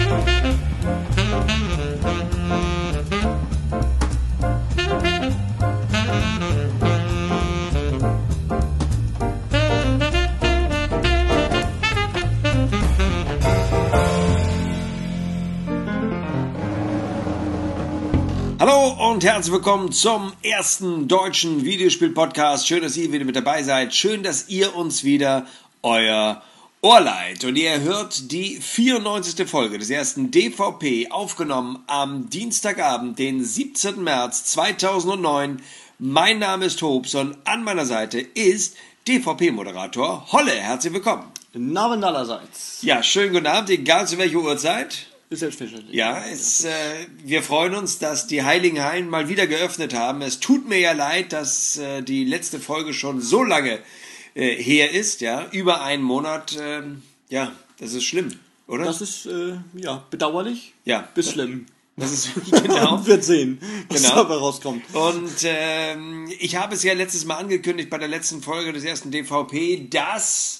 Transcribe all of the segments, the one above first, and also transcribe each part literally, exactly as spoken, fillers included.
Hallo und herzlich willkommen zum ersten deutschen Videospiel-Podcast. Schön, dass ihr wieder mit dabei seid. Schön, dass ihr uns wieder euer Ohr leiht. Und ihr hört die vierundneunzigste Folge des ersten D V P, aufgenommen am Dienstagabend, den siebzehnten März zweitausendneun. Mein Name ist Hobbs und an meiner Seite ist D V P-Moderator Holle. Herzlich willkommen. Guten Abend allerseits. Ja, schönen guten Abend, egal zu welcher Uhrzeit. Ist selbstverständlich. Ja, es, äh, wir freuen uns, dass die Heiligen Hallen mal wieder geöffnet haben. Es tut mir ja leid, dass äh, die letzte Folge schon so lange äh, her ist, ja, über einen Monat. Äh, ja, das ist schlimm, oder? Das ist, äh, ja, bedauerlich. Ja. Bis schlimm. Das ist, genau. Wird sehen, was genau. dabei rauskommt. Und ähm, ich habe es ja letztes Mal angekündigt bei der letzten Folge des ersten D V P, dass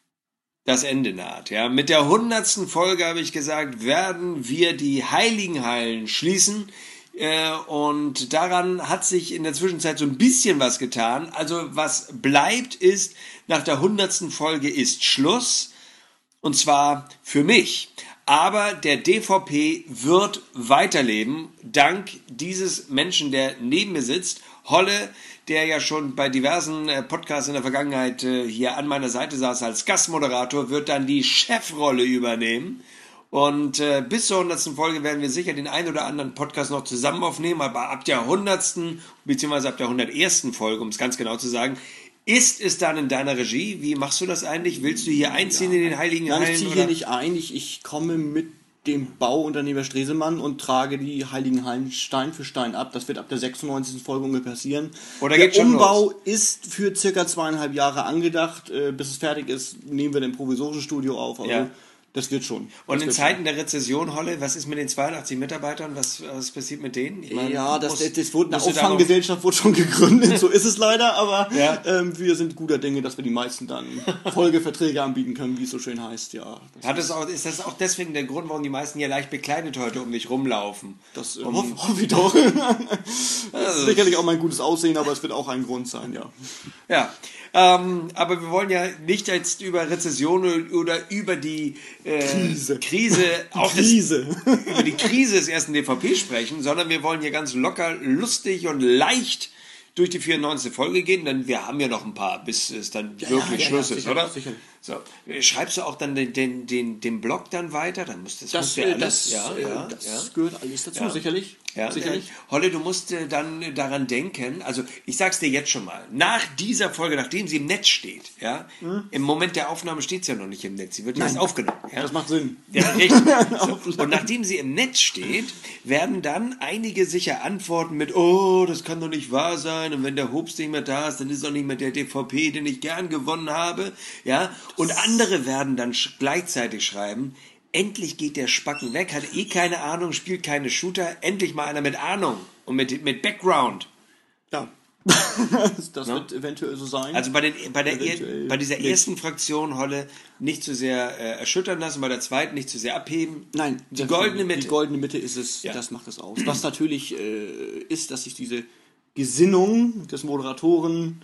das Ende naht. Ja, mit der hundertsten Folge habe ich gesagt, werden wir die Heiligen Hallen schließen. Äh, und daran hat sich in der Zwischenzeit so ein bisschen was getan. Also was bleibt ist, nach der hundertsten Folge ist Schluss. Und zwar für mich. Aber der D V P wird weiterleben, dank dieses Menschen, der neben mir sitzt. Holle, der ja schon bei diversen äh, Podcasts in der Vergangenheit äh, hier an meiner Seite saß als Gastmoderator, wird dann die Chefrolle übernehmen. Und äh, bis zur hundertsten Folge werden wir sicher den einen oder anderen Podcast noch zusammen aufnehmen, aber ab der hundertsten beziehungsweise ab der hundertersten Folge, um es ganz genau zu sagen, ist es dann in deiner Regie? Wie machst du das eigentlich? Willst du hier einziehen ja. in den Heiligen Hallen? Nein, ich ziehe hier nicht ein. Ich, ich komme mit dem Bauunternehmer Stresemann und trage die Heiligen Hallen Stein für Stein ab. Das wird ab der sechsundneunzigsten Folge ungefähr passieren. Oder der geht schon Umbau los? Ist für circa zweieinhalb Jahre angedacht. Äh, bis es fertig ist, nehmen wir den provisorischen Studio auf. Also ja. Das wird schon. Und das in wird Zeiten schon. der Rezession, Holle, was ist mit den zweiundachtzig Mitarbeitern? Was, was passiert mit denen? Ich meine, ja, das, musst, das wurde eine Auffanggesellschaft wurde schon gegründet, so ist es leider, aber ja. ähm, wir sind guter Dinge, dass wir die meisten dann Folgeverträge anbieten können, wie es so schön heißt. Ja, das Hat es auch, ist das auch deswegen der Grund, warum die meisten hier leicht bekleidet heute um dich rumlaufen? Das um, hoffe hoff ich doch. Das ist sicherlich auch mein gutes Aussehen, aber es wird auch ein Grund sein, ja. Ja. Ähm, aber wir wollen ja nicht jetzt über Rezession oder über die äh, Krise, Krise, auch Krise. Das, über die Krise des ersten D V P sprechen, sondern wir wollen hier ganz locker, lustig und leicht durch die vierundneunzigste Folge gehen, denn wir haben ja noch ein paar, bis es dann ja, wirklich ja, Schluss ja, ist, sicher, oder? Sicher. So. Schreibst du auch dann den, den, den, den Blog dann weiter? Dann muss das, das, muss ja alles, das, ja, äh, ja, das ja. gehört alles dazu, Ja. sicherlich. Ja, sicherlich. Äh, Holle, du musst äh, dann äh, daran denken, also ich sag's dir jetzt schon mal, nach dieser Folge, nachdem sie im Netz steht, ja, hm? im Moment der Aufnahme steht sie ja noch nicht im Netz, sie wird jetzt aufgenommen. Ja? Das macht Sinn. Ja, richtig. So. Und nachdem sie im Netz steht, werden dann einige sicher antworten mit, oh, das kann doch nicht wahr sein, und wenn der Hobbs nicht mehr da ist, dann ist auch nicht mehr der D V P, den ich gern gewonnen habe, ja, und andere werden dann sch- gleichzeitig schreiben, endlich geht der Spacken weg, hat eh keine Ahnung, spielt keine Shooter, endlich mal einer mit Ahnung und mit, mit Background. Ja. das das no? wird eventuell so sein. Also bei, den, bei, der, Eventuell bei dieser nicht. ersten Fraktion, Holle, nicht zu sehr äh, erschüttern lassen, bei der zweiten nicht zu sehr abheben. Nein, die goldene Mitte. Die goldene Mitte ist es, ja. Das macht es aus. Was natürlich äh, ist, dass sich diese Gesinnung des Moderatoren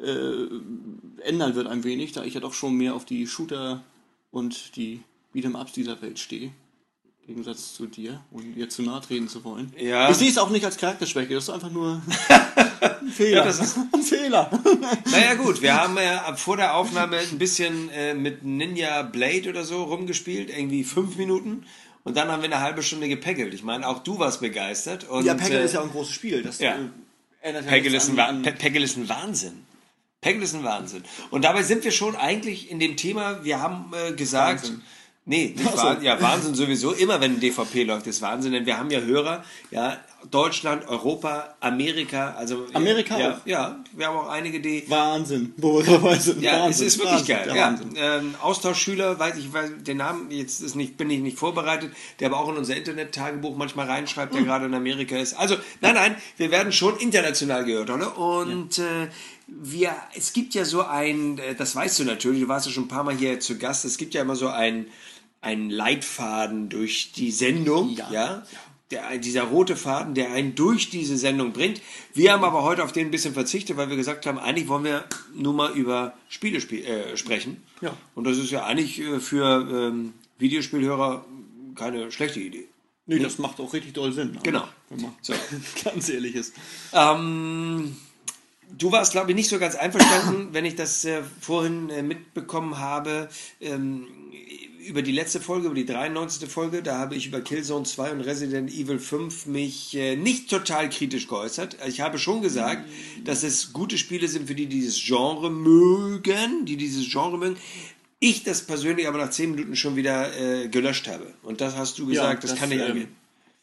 äh, ändern wird ein wenig, da ich ja doch schon mehr auf die Shooter und die Beat'em-Ups dieser Welt stehe. Im Gegensatz zu dir, ohne dir zu nahe treten zu wollen. Ja. Ich sehe es auch nicht als Charakterschwäche, das ist einfach nur ein Fehler. Ja, das ist ein Fehler. Naja gut, wir haben ja vor der Aufnahme ein bisschen äh, mit Ninja Blade oder so rumgespielt, irgendwie fünf Minuten. Und dann haben wir eine halbe Stunde gepaggelt. Ich meine, auch du warst begeistert. Und, ja, Peggle äh, ist ja auch ein großes Spiel. Das ja. äh, ändert ja Peggle nichts ist, an, ein, an Pe- Peggle ist ein Wahnsinn. Peggle ist ein Wahnsinn. Und dabei sind wir schon eigentlich in dem Thema, wir haben äh, gesagt... Wahnsinn. Nee, nicht Ach so. wahr? Ja, Wahnsinn sowieso. Immer wenn ein D V P läuft, ist Wahnsinn. Denn wir haben ja Hörer, ja, Deutschland, Europa, Amerika, also... Amerika ja, auch? Ja, wir haben auch einige, die... Wahnsinn, wo wir dabei sind. Ja, Wahnsinn, es ist wirklich Wahnsinn, geil. der Ja, Wahnsinn. ähm, Austauschschüler, weiß ich, weiß den Namen jetzt ist nicht, bin ich nicht vorbereitet, der aber auch in unser Internet-Tagebuch manchmal reinschreibt, der Hm. gerade in Amerika ist. Also, nein, nein, wir werden schon international gehört, oder? Und ja. äh, wir, es gibt ja so ein, äh, das weißt du natürlich, du warst ja schon ein paar Mal hier zu Gast, es gibt ja immer so ein ein Leitfaden durch die Sendung, ja, Ja. Der, dieser rote Faden, der einen durch diese Sendung bringt. Wir haben aber heute auf den ein bisschen verzichtet, weil wir gesagt haben, eigentlich wollen wir nur mal über Spiele spiel, äh, sprechen. Ja. Und das ist ja eigentlich äh, für ähm, Videospielhörer keine schlechte Idee. Nee, das macht auch richtig doll Sinn. Genau. Wenn man So. ganz ehrlich ist. Ähm, du warst, glaube ich, nicht so ganz einverstanden, wenn ich das äh, vorhin äh, mitbekommen habe, ähm, über die letzte Folge, über die dreiundneunzigste Folge. Da habe ich über Killzone zwei und Resident Evil fünf mich äh, nicht total kritisch geäußert. Ich habe schon gesagt, dass es gute Spiele sind für die, die dieses Genre mögen, die dieses Genre mögen. Ich das persönlich aber nach zehn Minuten schon wieder äh, gelöscht habe. Und das hast du gesagt, Ja, das, das, kann nicht ähm, angehen.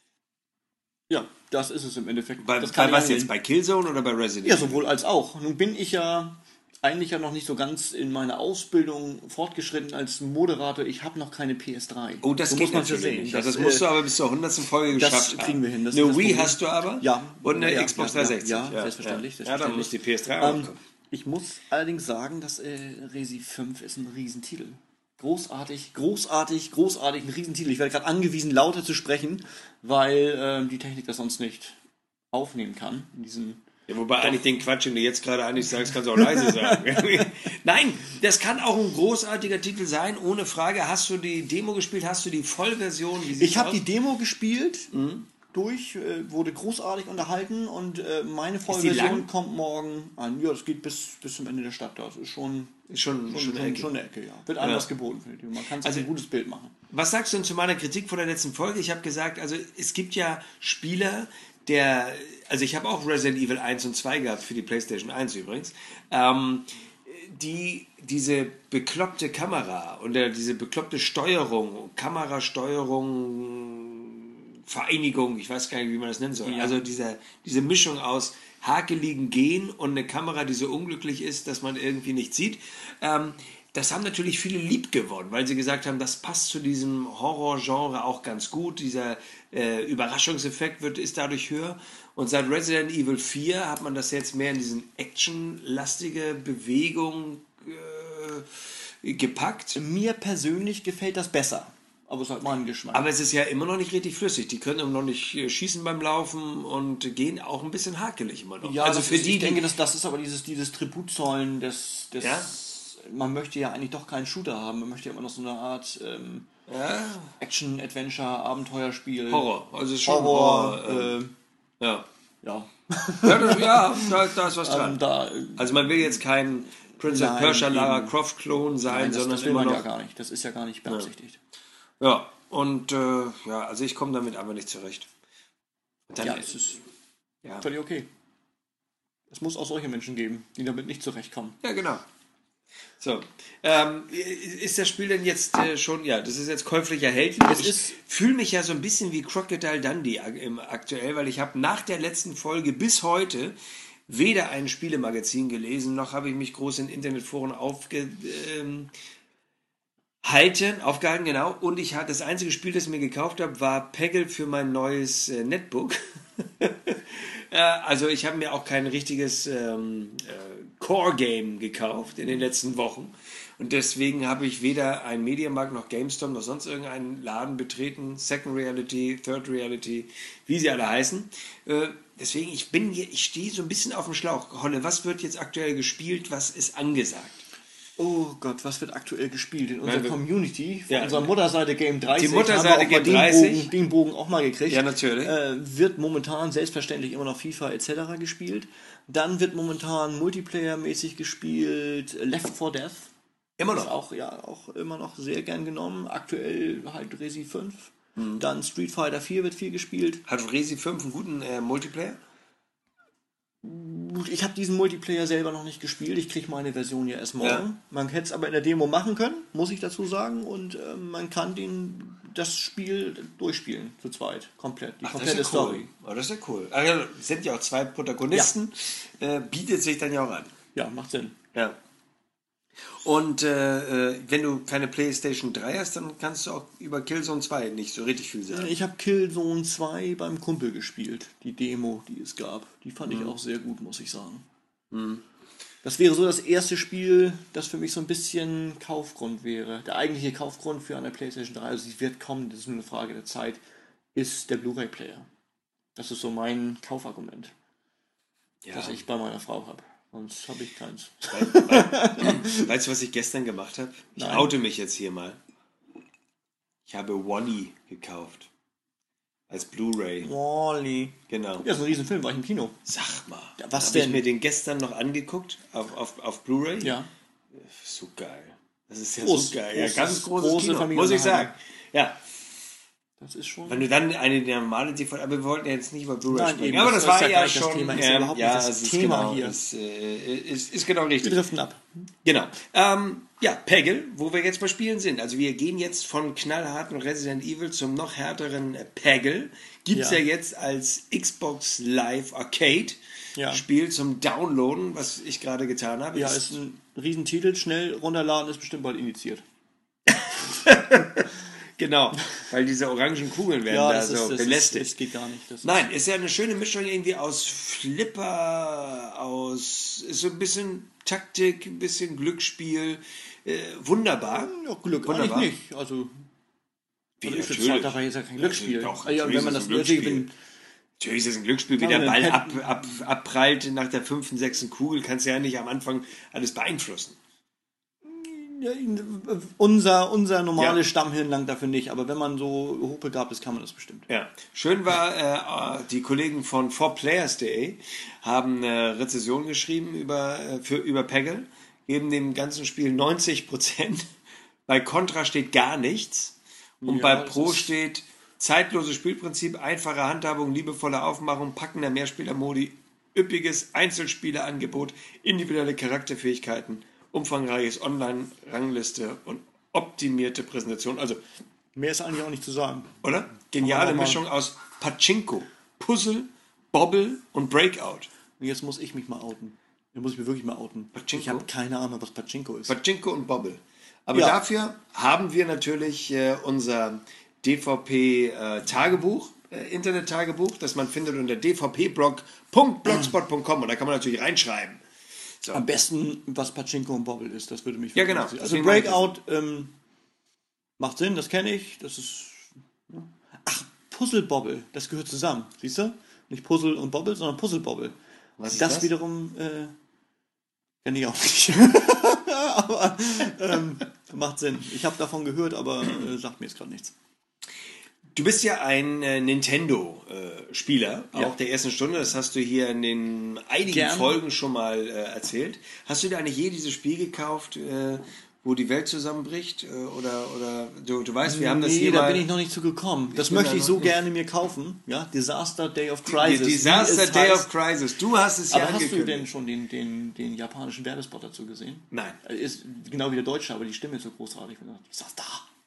Ja, das ist es im Endeffekt. Bei, das kann bei was ich jetzt? angehen. Bei Killzone oder bei Resident Ja, Evil? sowohl als auch. Nun bin ich ja eigentlich ja noch nicht so ganz in meiner Ausbildung fortgeschritten als Moderator. Ich habe noch keine P S drei. Oh, das so geht muss man ja natürlich sehen. nicht. Das, das musst äh, du aber bis zur hundertsten Folge das geschafft haben. kriegen wir hin. Das Eine ist das Wii Problem. hast du aber? Ja. Und eine Ja, Xbox ja, dreihundertsechzig? ja, selbstverständlich, Ja, dann selbstverständlich. muss die P S drei auch Ähm, kommen. ich muss allerdings sagen, dass äh, Resi fünf ist ein Riesentitel. Großartig, großartig, großartig, ein Riesentitel. Ich werde gerade angewiesen, lauter zu sprechen, weil ähm, die Technik das sonst nicht aufnehmen kann. In diesen Ja, wobei eigentlich den Quatsch, den du jetzt gerade eigentlich sagst, kannst du auch leise sagen. Nein, das kann auch ein großartiger Titel sein, ohne Frage. Hast du die Demo gespielt? Hast du die Vollversion? Wie sieht's Ich habe aus? die Demo gespielt, durch, äh, wurde großartig unterhalten und äh, meine lang? Vollversion kommt morgen an. Ja, das geht bis, bis zum Ende der Stadt. Das ist schon, Ist schon, schon, schon eine schon, Ecke. schon eine Ecke. Ja. Wird anders geboten, finde ich. Man kann sich Also- ein gutes Bild machen. Was sagst du denn zu meiner Kritik vor der letzten Folge? Ich habe gesagt, also es gibt ja Spieler, der, also ich habe auch Resident Evil eins und zwei gehabt, für die PlayStation eins übrigens, ähm, die diese bekloppte Kamera und der, diese bekloppte Steuerung, Kamerasteuerung, Vereinigung, ich weiß gar nicht, wie man das nennen soll, Ja. also diese, diese Mischung aus hakeligen Gehen und eine Kamera, die so unglücklich ist, dass man irgendwie nicht sieht, ähm, das haben natürlich viele lieb gewonnen, weil sie gesagt haben, das passt zu diesem Horrorgenre auch ganz gut. Dieser äh, Überraschungseffekt wird, ist dadurch höher. Und seit Resident Evil vier hat man das jetzt mehr in diesen actionlastige Bewegung äh, gepackt. Mir persönlich gefällt das besser. Aber es ist halt mein Geschmack. Aber es ist ja immer noch nicht richtig flüssig. Die können immer noch nicht äh, schießen beim Laufen und gehen auch ein bisschen hakelig immer noch. ja, also das für ist, die, ich denke, die, das, das ist aber dieses, dieses Tributzollen des, des Ja? man möchte ja eigentlich doch keinen Shooter haben. Man möchte ja immer noch so eine Art ähm, ja, Action, Adventure, Abenteuerspiel. Horror. Also es ist schon Horror, Horror. äh, äh, ja. ja. Ja, das, ja da, da ist was dran. Ähm, da, Also man will jetzt kein Prince of Nein, Persia Lara eben. Croft Klon sein, Nein, das, sondern das will immer man noch. ja gar nicht. Das ist ja gar nicht beabsichtigt. Ja, und äh, ja, also ich komme damit aber nicht zurecht. Und dann, Ja, es ist ja. völlig okay. Es muss auch solche Menschen geben, die damit nicht zurechtkommen. ja, genau. So, ähm, ist das Spiel denn jetzt äh, schon, ja, das ist jetzt käuflich erhältlich. Es Ich ist- fühle mich ja so ein bisschen wie Crocodile Dundee ak- im aktuell, weil ich habe nach der letzten Folge bis heute weder ein Spielemagazin gelesen, noch habe ich mich groß in Internetforen aufge, ähm, halten, aufgehalten, genau. Und ich hatte das einzige Spiel, das ich mir gekauft habe, war Peggle für mein neues äh, Netbook. äh, also ich habe mir auch kein richtiges ähm, äh, Core-Game gekauft in den letzten Wochen. Und deswegen habe ich weder ein Mediamarkt noch GameStop noch sonst irgendeinen Laden betreten. Second Reality, Third Reality, wie sie alle heißen. Äh, deswegen, ich bin hier, ich stehe so ein bisschen auf dem Schlauch. Holle, was wird jetzt aktuell gespielt? Was ist angesagt? Oh Gott, was wird aktuell gespielt in unserer Nein, wir- Community? Von Ja. unserer Mutterseite Game dreißig. Die Mutterseite haben wir auch Game mal dreißig. Den Bogen, den Bogen auch mal gekriegt. Ja, natürlich. Äh, wird momentan selbstverständlich immer noch FIFA et cetera gespielt. Dann wird momentan Multiplayer-mäßig gespielt Left four Dead. Immer Ist noch. auch, ja, auch immer noch sehr gern genommen. Aktuell halt Resi fünf. Mhm. Dann Street Fighter vier wird viel gespielt. Hat Resi fünf einen guten äh, Multiplayer? Ich habe diesen Multiplayer selber noch nicht gespielt. Ich kriege meine Version ja erst morgen. Ja. Man hätte es aber in der Demo machen können, muss ich dazu sagen. Und äh, man kann den, das Spiel durchspielen, zu zweit, komplett. Die Ach, das komplette ist ja cool. Story. Oh, das ist ja cool. Ach, ja, es sind ja auch zwei Protagonisten. Äh, bietet sich dann ja auch an. Ja, macht Sinn. Ja. Und äh, äh, wenn du keine PlayStation drei hast, dann kannst du auch über Killzone zwei nicht so richtig viel sagen. Ich habe Killzone zwei beim Kumpel gespielt. Die Demo, die es gab. Die fand Mhm. ich auch sehr gut, muss ich sagen. Das wäre so das erste Spiel, das für mich so ein bisschen Kaufgrund wäre. Der eigentliche Kaufgrund für eine PlayStation drei, also sie wird kommen, das ist nur eine Frage der Zeit, ist der Blu-ray-Player. Das ist so mein Kaufargument, Ja. das ich bei meiner Frau habe. Sonst habe ich keins. Weil, weil, weißt du, was ich gestern gemacht habe? Ich Nein. oute mich jetzt hier mal. Ich habe Wall-E gekauft. Als Blu-ray. Wall-E. Genau. Ja, so ein Riesenfilm, war ich im Kino. Sag mal. Ja, was Habe ich denn? mir den gestern noch angeguckt auf, auf, auf Blu-ray? Ja. So geil. Das ist ja Groß, so geil. großes- ja, ganz großes große Kino, Familie- muss ich sagen. Ja, Das ist schon... wenn du dann eine normale D V D, aber wir wollten ja jetzt nicht über Blu-ray Nein, sprechen. eben, aber das das, war ist ja ja gar nicht das schon, Thema, ist ähm, überhaupt ja, nicht das es ist Thema genau, hier. Ist, äh, ist, ist genau Wir richtig. driften ab. Genau. Ähm, ja, Peggle, wo wir jetzt bei Spielen sind. Also wir gehen jetzt von knallharten Resident Evil zum noch härteren Peggle. Gibt es ja. Ja. jetzt als Xbox Live Arcade Ja. Spiel zum Downloaden, was ich gerade getan habe. Ja, ist ein Riesentitel, schnell runterladen, ist bestimmt bald indiziert. Genau, weil diese orangen Kugeln werden da so das belästigt. Ist, das geht gar nicht. Das Nein, ist ja eine schöne Mischung irgendwie aus Flipper, aus ist so ein bisschen Taktik, ein bisschen Glücksspiel. Äh, wunderbar. ja, Glück Wunderbar. eigentlich nicht. Also, Wie, also ich natürlich. finde, Zweiter ist ja kein Glücksspiel. Doch, Ah ja, natürlich wenn man ist das es ein Glücksspiel. wenn, Natürlich ist es ein Glücksspiel, wie Ja, der aber Ball dann ab, ab, abprallt nach der fünften, sechsten Kugel, kannst du ja nicht am Anfang alles beeinflussen. ja, unser, unser normales Ja. Stammhirn langt dafür nicht, aber wenn man so hochbegabt ist, kann man das bestimmt. Ja. Schön war, äh, die Kollegen von four players punkt de haben eine Rezension geschrieben über, äh, für, über Peggle, geben dem ganzen Spiel neunzig Prozent. Bei Contra steht gar nichts. Und Ja, bei das Pro ist- steht zeitloses Spielprinzip, einfache Handhabung, liebevolle Aufmachung, packender Mehrspielermodi, üppiges Einzelspielerangebot, individuelle Charakterfähigkeiten, umfangreiches Online-Rangliste und optimierte Präsentation. Also, Mehr ist eigentlich auch nicht zu sagen. oder? Geniale Aber mal- Mischung aus Pachinko, Puzzle, Bobble und Breakout. Und jetzt muss ich mich mal outen. Jetzt muss ich mich wirklich mal outen. Pachinko? Ich habe keine Ahnung, was Pachinko ist. Pachinko und Bobble. Aber Ja. dafür haben wir natürlich äh, unser D V P-Tagebuch, äh, Internet-Tagebuch, das man findet unter d v p blog punkt blogspot punkt com und da kann man natürlich reinschreiben. So. Am besten, was Pachinko und Bobble ist, das würde mich Ja, genau. interessieren. Also Deswegen Breakout ähm, macht Sinn, das kenne ich. Das ist. Ja. Ach, Puzzle Bobble, das gehört zusammen, siehst du? Nicht Puzzle und Bobble, sondern Puzzle Bobble. Was ist das, das? wiederum äh, kenne ich auch nicht. aber ähm, macht Sinn. Ich habe davon gehört, aber äh, sagt mir jetzt gerade nichts. Du bist ja ein äh, Nintendo-Spieler, Ja. auch der ersten Stunde. Das hast du hier in den einigen Gern. Folgen schon mal äh, erzählt. Hast du dir eigentlich je dieses Spiel gekauft, äh, wo die Welt zusammenbricht? Äh, oder oder du, du weißt, wir haben das nee, hier da mal... bin ich noch nicht zu gekommen. Das bin möchte da ich noch so nicht. gerne mir kaufen. Ja, Disaster Day of Crisis. wie Disaster es Day heißt. of Crisis. Du hast es ja Aber hast du angekündigt. denn schon den, den, den japanischen Werbespot dazu gesehen? Nein. Er Ist genau wie der Deutsche, aber die Stimme ist so großartig. Disaster.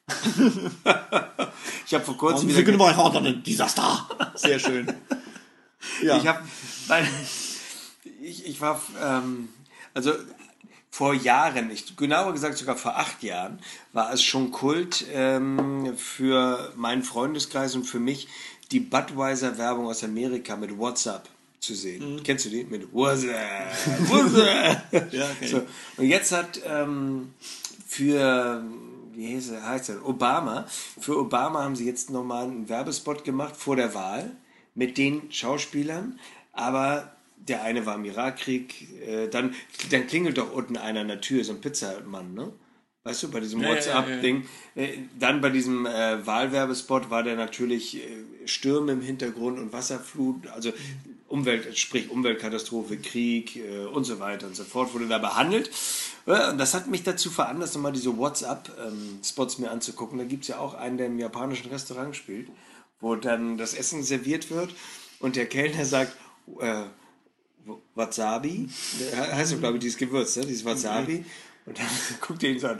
Ich habe vor kurzem Und wieder... wir können mal hören, Disaster. Sehr schön. Ja. Ich habe, ich, ich war, ähm, also vor Jahren, ich, genauer gesagt sogar vor acht Jahren, war es schon Kult ähm, für meinen Freundeskreis und für mich, die Budweiser-Werbung aus Amerika mit WhatsApp zu sehen. Kennst du die? Mit WhatsApp, WhatsApp. Ja, kenn ich. So. Und jetzt hat ähm, für, wie heißt er, heißt er, Obama, für Obama haben sie jetzt nochmal einen Werbespot gemacht vor der Wahl mit den Schauspielern, aber der eine war im Irakkrieg, äh, dann, dann klingelt doch unten einer an der Tür, so ein Pizzamann, ne? Weißt du, bei diesem Ja, ja, WhatsApp-Ding. Äh, dann bei diesem äh, Wahlwerbespot war der natürlich äh, Stürme im Hintergrund und Wasserflut, also Umwelt, sprich Umweltkatastrophe, Krieg äh, und so weiter und so fort, wurde da behandelt. Äh, und das hat mich dazu veranlasst, nochmal diese WhatsApp-Spots mir anzugucken. Da gibt es ja auch einen, der im japanischen Restaurant spielt, wo dann das Essen serviert wird und der Kellner sagt, äh, Wasabi, heißt so, glaube ich, dieses Gewürz, ne? Dieses Wasabi. Und dann guckt er ihn so an,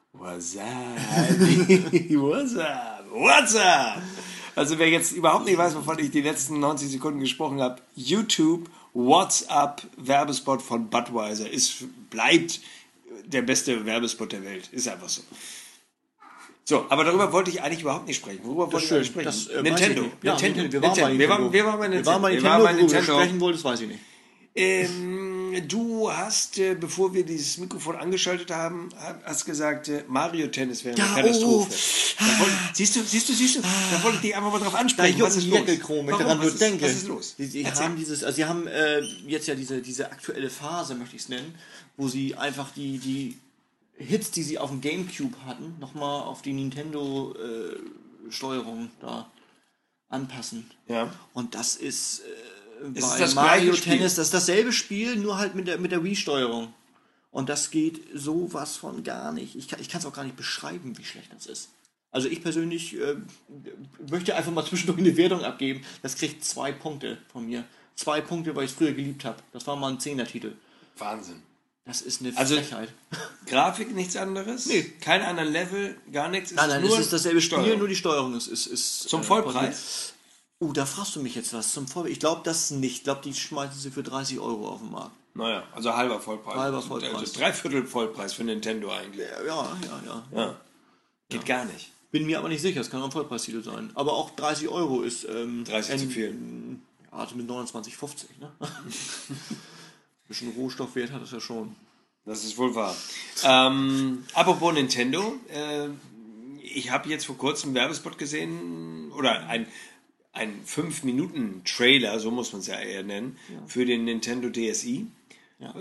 Wasabi, WhatsApp, WhatsApp. Also wer jetzt überhaupt nicht weiß, wovon ich die letzten neunzig Sekunden gesprochen habe, YouTube, WhatsApp, Werbespot von Budweiser, ist, bleibt der beste Werbespot der Welt. Ist einfach so. So, aber darüber wollte ich eigentlich überhaupt nicht sprechen. Worüber wollte ich eigentlich sprechen? Das, äh, Nintendo. weiß ich nicht. Ja, Nintendo. Nintendo. Wir waren bei Wir Nintendo. waren, wir waren bei Wir Nintendo. waren bei Wir Nintendo, waren bei worüber du Nintendo. sprechen wolltest, weiß ich nicht. Ähm, Ähm, du hast, äh, bevor wir dieses Mikrofon angeschaltet haben, hast gesagt, äh, Mario Tennis wäre eine Ja, Katastrophe. oh. Da wollte, siehst du, siehst du, siehst du, da wollte ich dich einfach mal drauf Da ansprechen. juckt Was ist ein los? Jäckelkron, wenn ich Warum? daran Was nur ist, denke. was ist los? Die, die Erzähl. haben dieses, also sie haben äh, jetzt ja diese, diese aktuelle Phase, möchte ich es nennen, wo sie einfach die, die Hits, die sie auf dem Gamecube hatten, nochmal auf die Nintendo-Steuerung da anpassen. Ja. Und das ist äh, Es bei ist das Mario gleiche Spiel. Tennis, das ist dasselbe Spiel, nur halt mit der, mit der Wii-Steuerung. Und das geht sowas von gar nicht. Ich kann es auch gar nicht beschreiben, wie schlecht das ist. Also ich persönlich äh, möchte einfach mal zwischendurch eine Wertung abgeben. Das kriegt zwei Punkte von mir. Zwei Punkte, weil ich es früher geliebt habe. Das war mal ein Zehner-Titel. Wahnsinn. Das ist eine Also, Frechheit. Grafik nichts anderes? Nee. Kein anderen Level, gar nichts? Nein, nein, es ist dasselbe Spiel, Steuerung. nur die Steuerung ist... ist, ist Zum äh, Vollpreis? Oh, da fragst du mich jetzt was. Zum Vollpreis? Ich glaube das nicht. Ich glaube, die schmeißen sie für dreißig Euro auf den Markt. Naja, also halber Vollpreis. Halber Vollpreis. Also Dreiviertel Vollpreis für Nintendo eigentlich. Ja, ja, ja. Ja. Geht gar nicht. Bin mir aber nicht sicher, es kann auch ein Vollpreistitel sein. Aber auch dreißig Euro ist... Ähm, dreißig zu ein- viel. Ja, also mit neunundzwanzig fünfzig, ne? Ein bisschen Rohstoffwert hat es ja schon. Das ist wohl wahr. Ähm, apropos Nintendo, äh, ich habe jetzt vor kurzem einen Werbespot gesehen, oder ein, ein fünf Minuten Trailer, so muss man es ja eher nennen, für den Nintendo D S i. Ja.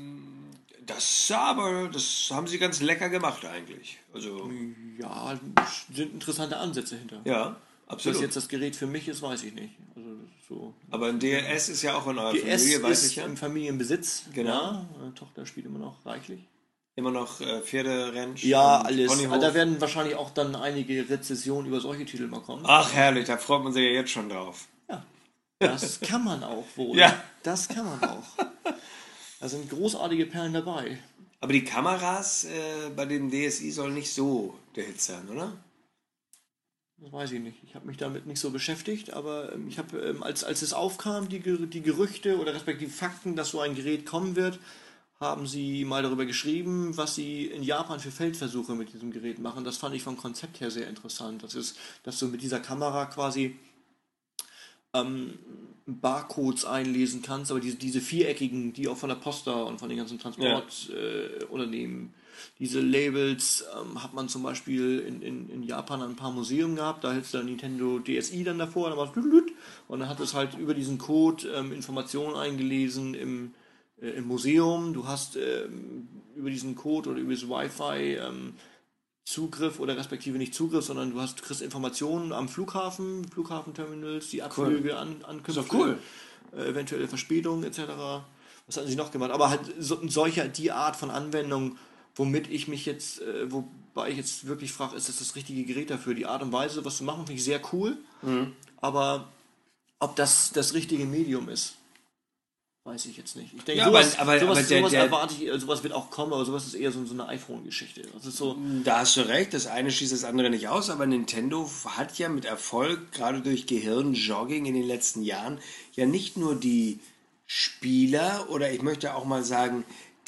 Das sah aber, das haben sie ganz lecker gemacht eigentlich. Also, Ja, sind interessante Ansätze hinter. ja, Ob das absolut. jetzt das Gerät für mich ist, weiß ich nicht. Also das ist so. Aber ein D S ist ja auch in eurer Die S Familie, weiß ist ich ja. im Familienbesitz. Genau. Ja, meine Tochter spielt immer noch reichlich. Immer noch äh, Pferderennen. Ja, und alles. Ponyhof. Da werden wahrscheinlich auch dann einige Rezessionen über solche Titel mal kommen. Ach, herrlich, da freut man sich ja jetzt schon drauf. Ja. Das kann man auch wohl. Ja. Das kann man auch. Da sind großartige Perlen dabei. Aber die Kameras äh, bei dem D S i sollen nicht so der Hit sein, oder? Das weiß ich nicht. Ich habe mich damit nicht so beschäftigt, aber ähm, ich habe, ähm, als, als es aufkam, die, Ger- die Gerüchte oder respektive Fakten, dass so ein Gerät kommen wird, haben sie mal darüber geschrieben, was sie in Japan für Feldversuche mit diesem Gerät machen. Das fand ich vom Konzept her sehr interessant. Das ist, dass du mit dieser Kamera quasi ähm, Barcodes einlesen kannst, aber diese, diese viereckigen, die auch von der Posta und von den ganzen Transportunternehmen, äh, Unternehmen, diese Labels ähm, hat man zum Beispiel in, in, in Japan an ein paar Museen gehabt, da hältst du dann Nintendo D S i dann davor, dann war es und dann hat es halt über diesen Code ähm, Informationen eingelesen im, äh, im Museum, du hast ähm, über diesen Code oder über das Wi-Fi ähm, Zugriff oder respektive nicht Zugriff, sondern du hast, kriegst Informationen am Flughafen, Flughafenterminals, die Abflüge, an, Ankünfte, Ist doch cool. äh, eventuelle Verspätungen et cetera. Was hatten sie noch gemacht? Aber halt so, solcher, die Art von Anwendung, womit ich mich jetzt, äh, wobei ich jetzt wirklich frage, ist das das richtige Gerät dafür? Die Art und Weise, was zu machen, finde ich sehr cool. Mhm. Aber ob das das richtige Medium ist, weiß ich jetzt nicht. Ich denke, Ja, sowas, aber- aber- sowas, aber der- sowas der- erwarte ich, also sowas wird auch kommen, aber sowas ist eher so, so eine iPhone-Geschichte. Das ist so, Da hast du recht, das eine schließt das andere nicht aus, aber Nintendo hat ja mit Erfolg, gerade durch Gehirnjogging in den letzten Jahren, ja nicht nur die Spieler oder ich möchte auch mal sagen,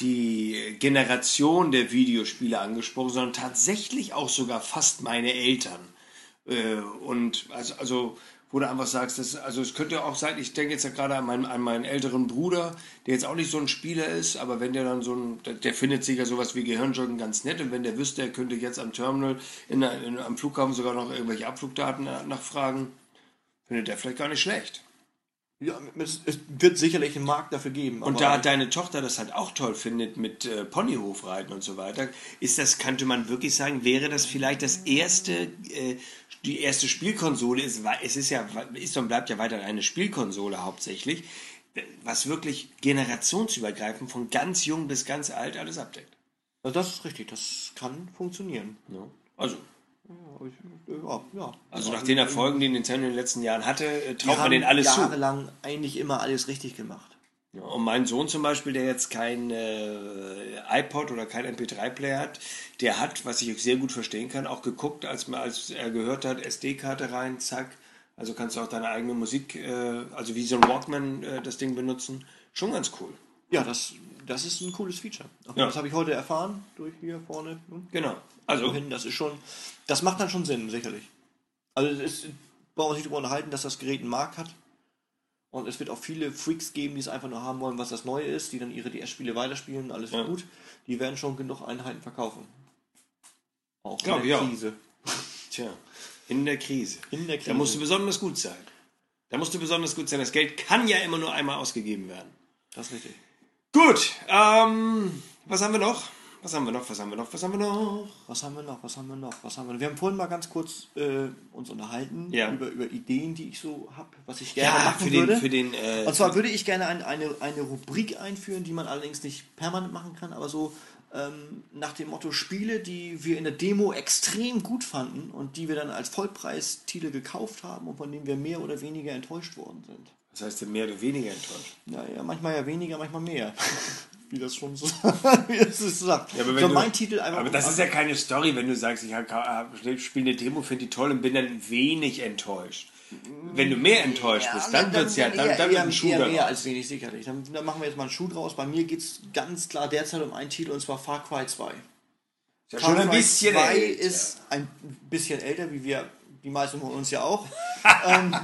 die Generation der Videospiele angesprochen, sondern tatsächlich auch sogar fast meine Eltern. Äh, Und also, also wo du einfach sagst, das, also es könnte auch sein, ich denke jetzt ja gerade an meinen, an meinen älteren Bruder, der jetzt auch nicht so ein Spieler ist, aber wenn der dann so ein, der, der findet sicher sowas wie Gehirnjoggen ganz nett und wenn der wüsste, er könnte jetzt am Terminal, in, der- in, am Flughafen sogar noch irgendwelche Abflugdaten nachfragen, findet der vielleicht gar nicht schlecht. ja, es, es wird sicherlich einen Markt dafür geben. Und aber da deine Tochter das halt auch toll findet mit äh, Ponyhofreiten und so weiter, ist das, könnte man wirklich sagen, wäre das vielleicht das erste, äh, die erste Spielkonsole, ist, weil es ist ja, ist und bleibt ja weiter eine Spielkonsole hauptsächlich, was wirklich generationsübergreifend von ganz jung bis ganz alt alles abdeckt. Also das ist richtig, das kann funktionieren. Ja. Also, Ja, ich- ja, ja. also nach den Erfolgen, die Nintendo in den letzten Jahren hatte, äh, Die traut man haben denen alles zu. jahrelang eigentlich immer alles richtig gemacht. Ja, und mein Sohn zum Beispiel, der jetzt kein äh, iPod oder kein M P drei Player hat, der hat, was ich sehr gut verstehen kann, auch geguckt, als, man- als er gehört hat, S D-Karte rein, zack. Also kannst du auch deine eigene Musik, äh, also wie so ein Walkman äh, das Ding benutzen. Schon ganz cool. Ja, das, das ist ein cooles Feature. Ja. Das habe ich heute erfahren, durch hier vorne. Hm? Genau. Also, Wohin, das ist schon, das macht dann schon Sinn, sicherlich. Also es ist, brauchen wir uns nicht darüber unterhalten, dass das Gerät einen Markt hat. Und es wird auch viele Freaks geben, die es einfach nur haben wollen, was das Neue ist, die dann ihre D S-Spiele weiterspielen, alles Ja. gut. Die werden schon genug Einheiten verkaufen. Auch Glaub in ich der auch. Krise. Tja, in der Krise. In der Krise. Da musst du besonders gut sein. Da musst du besonders gut sein. Das Geld kann ja immer nur einmal ausgegeben werden. Das ist richtig. Gut, ähm, was haben wir noch? Was haben wir noch? Was haben wir noch? Was haben wir noch? Was haben wir noch? Was haben wir noch? Was haben wir noch? Wir haben vorhin mal ganz kurz äh, uns unterhalten Ja. über, über Ideen, die ich so habe, was ich gerne Ja, machen für den, würde. für den, äh, Und zwar würde ich gerne ein, eine, eine Rubrik einführen, die man allerdings nicht permanent machen kann, aber so ähm, nach dem Motto Spiele, die wir in der Demo extrem gut fanden und die wir dann als Vollpreistitel gekauft haben und von denen wir mehr oder weniger enttäuscht worden sind. was heißt denn mehr oder weniger enttäuscht? Naja, manchmal ja weniger, manchmal mehr. Wie das schon so, wie das so sagt. Ja, aber wenn so du, mein Titel einfach. aber das ist ja keine Story, wenn du sagst, ich spiele eine Demo, finde die toll und bin dann wenig enttäuscht. Wenn du mehr enttäuscht bist, dann wird es ja, dann, eher, dann wird eher, ein Schuh eher daraus. mehr als wenig sicherlich. Dann, dann machen wir jetzt mal einen Schuh draus. Bei mir geht es ganz klar derzeit um einen Titel und zwar Far Cry zwei. Ist ja Far schon ein Cry bisschen zwei älter. ist ein bisschen älter, wie wir, die meisten von uns ja auch. ähm,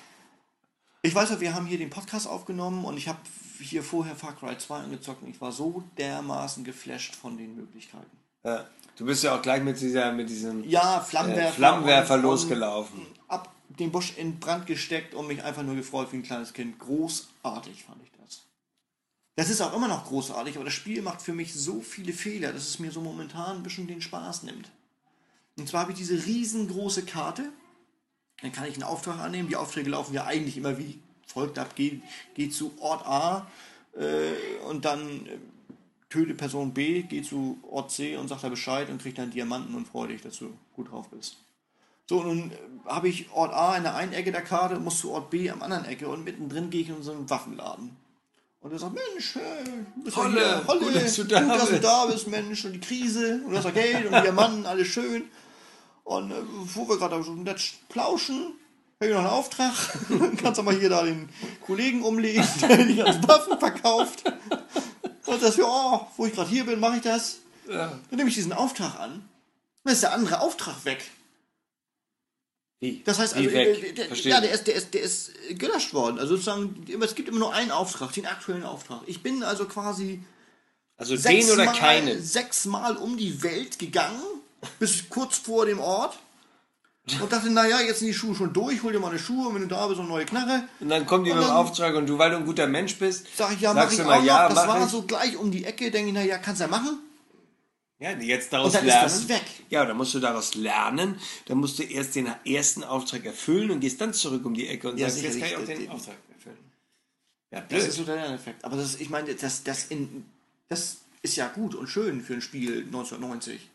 ich weiß noch, wir haben hier den Podcast aufgenommen und ich habe hier vorher Far Cry zwei angezockt und ich war so dermaßen geflasht von den Möglichkeiten. Ja. Du bist ja auch gleich mit, dieser, mit diesem Ja, Flammenwerfer, äh, Flammenwerfer und- und losgelaufen. ab den Busch in Brand gesteckt und mich einfach nur gefreut wie ein kleines Kind. Großartig fand ich das. Das ist auch immer noch großartig, aber das Spiel macht für mich so viele Fehler, dass es mir so momentan ein bisschen den Spaß nimmt. Und zwar habe ich diese riesengroße Karte. Dann kann ich einen Auftrag annehmen. Die Aufträge laufen ja eigentlich immer wie folgt ab. Geh, geh zu Ort A äh, und dann äh, töte Person B, geh zu Ort C und sag da Bescheid und krieg dann Diamanten und freu dich, dass du gut drauf bist. So, nun äh, habe ich Ort A in der einen Ecke der Karte, muss zu Ort B am anderen Ecke und mittendrin gehe ich in so einen Waffenladen. Und er sagt, Mensch, hey, du bist ja Holle, hier, Holle, gut, dass du da gut, dass du bist. da bist, Mensch, und die Krise, und das ist Geld und Diamanten, alles schön. Und äh, wo wir gerade so nett plauschen, habe ich noch einen Auftrag. Kannst du mal hier da den Kollegen umlegen, der die ganzen Waffen verkauft. Und das, ja, wo ich gerade hier bin, mache ich das. Ja. Dann nehme ich diesen Auftrag an. Dann ist der andere Auftrag weg. Wie? Das heißt, Wie also, weg? der, der, Verstehe ja, nicht. der ist, der ist, der ist äh, gelöscht worden. Also sozusagen, es gibt immer nur einen Auftrag, den aktuellen Auftrag. Ich bin also quasi Also den sechsmal, oder keinen? sechsmal um die Welt gegangen, bis kurz vor dem Ort. Und dachte, naja, jetzt sind die Schuhe schon durch, hol dir mal eine Schuhe, und wenn du da bist, eine neue Knarre. Und dann kommt die Und mit dem dann- Auftrag und du, weil du ein guter Mensch bist, Sag ich, ja, mach sagst ich du auch mal, noch. ja, Das mach war ich. so gleich um die Ecke, denke ich, naja, kannst ja machen. Ja, jetzt daraus Und dann ist lernen. das weg. Ja, dann musst du daraus lernen. Dann musst du erst den ersten Auftrag erfüllen und gehst dann zurück um die Ecke und Ja, sagst, jetzt kann ich auch sicherlich. den Auftrag erfüllen. Ja, Das blöd. ist so der Lerneffekt. Aber das ist, ich meine, das, das, in, das ist ja gut und schön für ein Spiel neunzehnhundertneunzig.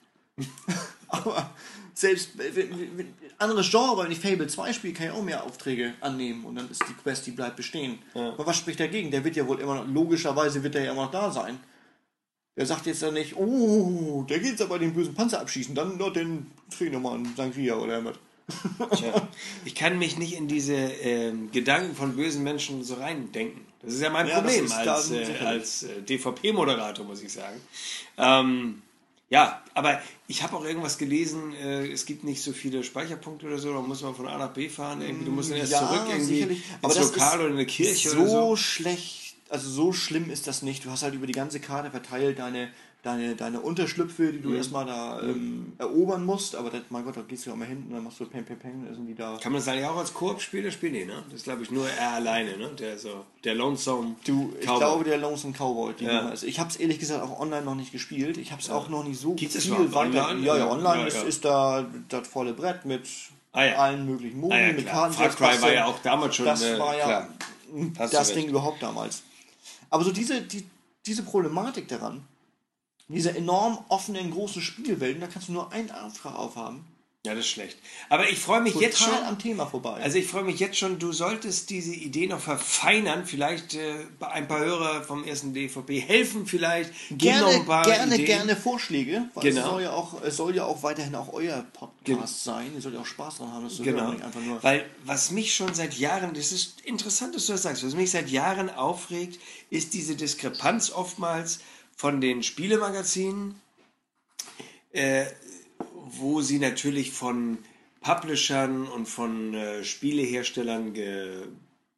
Aber selbst wenn, wenn, anderes Genre, wenn ich Fable zwei spiele, kann ich auch mehr Aufträge annehmen und dann ist die Quest, die bleibt bestehen. Ja. Aber was spricht dagegen? Der wird ja wohl immer noch, logischerweise wird der ja immer noch da sein. Der sagt jetzt ja nicht, oh, der geht jetzt aber den bösen Panzer abschießen, dann noch den krieg nochmal einen Sangria oder was. Tja, ich kann mich nicht in diese ähm, Gedanken von bösen Menschen so reindenken. Das ist ja mein Ja, das Problem ist als, da äh, sicherlich. als äh, D V P-Moderator, muss ich sagen. Ähm, ja, aber ich habe auch irgendwas gelesen, äh, es gibt nicht so viele Speicherpunkte oder so, da muss man von A nach B fahren, irgendwie, du musst dann erst Ja, zurück irgendwie sicherlich. ins Aber das Lokal ist oder in eine Kirche so oder so. schlecht, also so schlimm ist das nicht. Du hast halt über die ganze Karte verteilt deine, deine, deine Unterschlüpfe, die du Mhm. erstmal da ähm, erobern musst. Aber das, mein Gott, da gehst du ja auch mal hinten und dann machst du Peng, Peng, Peng, da sind die da. Kann man das eigentlich auch als Koop-Spiel spielen? Nee, ne? Das ist, glaube ich, nur er alleine, ne? Der so, der Lonesome Du, ich Cowboy. glaube, der Lonesome Cowboy, die Ja. Nummer ist. Ich habe es ehrlich gesagt auch online noch nicht gespielt. Ich habe es auch noch nicht so Gibt's das viel überhaupt weiter. online? Ja, ja, Ja, online ja, ist, ja. ist da das volle Brett mit Ah, ja. allen möglichen Modi, Ah, ja, mit klar. Karten. Far Cry war ja auch damals schon, Das äh, war ja klar. Hast du das recht. Ding überhaupt damals. Aber so diese, die, diese Problematik daran, diese enorm offenen, großen Spielwelten, da kannst du nur einen Auftrag aufhaben. Ja, das ist schlecht. Aber ich freue mich Total jetzt schon. am Thema vorbei. Also ich freue mich jetzt schon, du solltest diese Idee noch verfeinern, vielleicht äh, bei ein paar Hörer vom ersten D V P helfen vielleicht, geben noch gerne, ein paar gerne, Ideen. gerne Vorschläge, weil Genau. es soll ja auch, es soll ja auch weiterhin auch euer Podcast sein. Ihr sollt ja auch Spaß dran haben, das zu Genau, hören, nicht einfach nur. weil was mich schon seit Jahren, das ist interessant, dass du das sagst, was mich seit Jahren aufregt, ist diese Diskrepanz oftmals von den Spielemagazinen, äh, wo sie natürlich von Publishern und von äh, Spieleherstellern ge,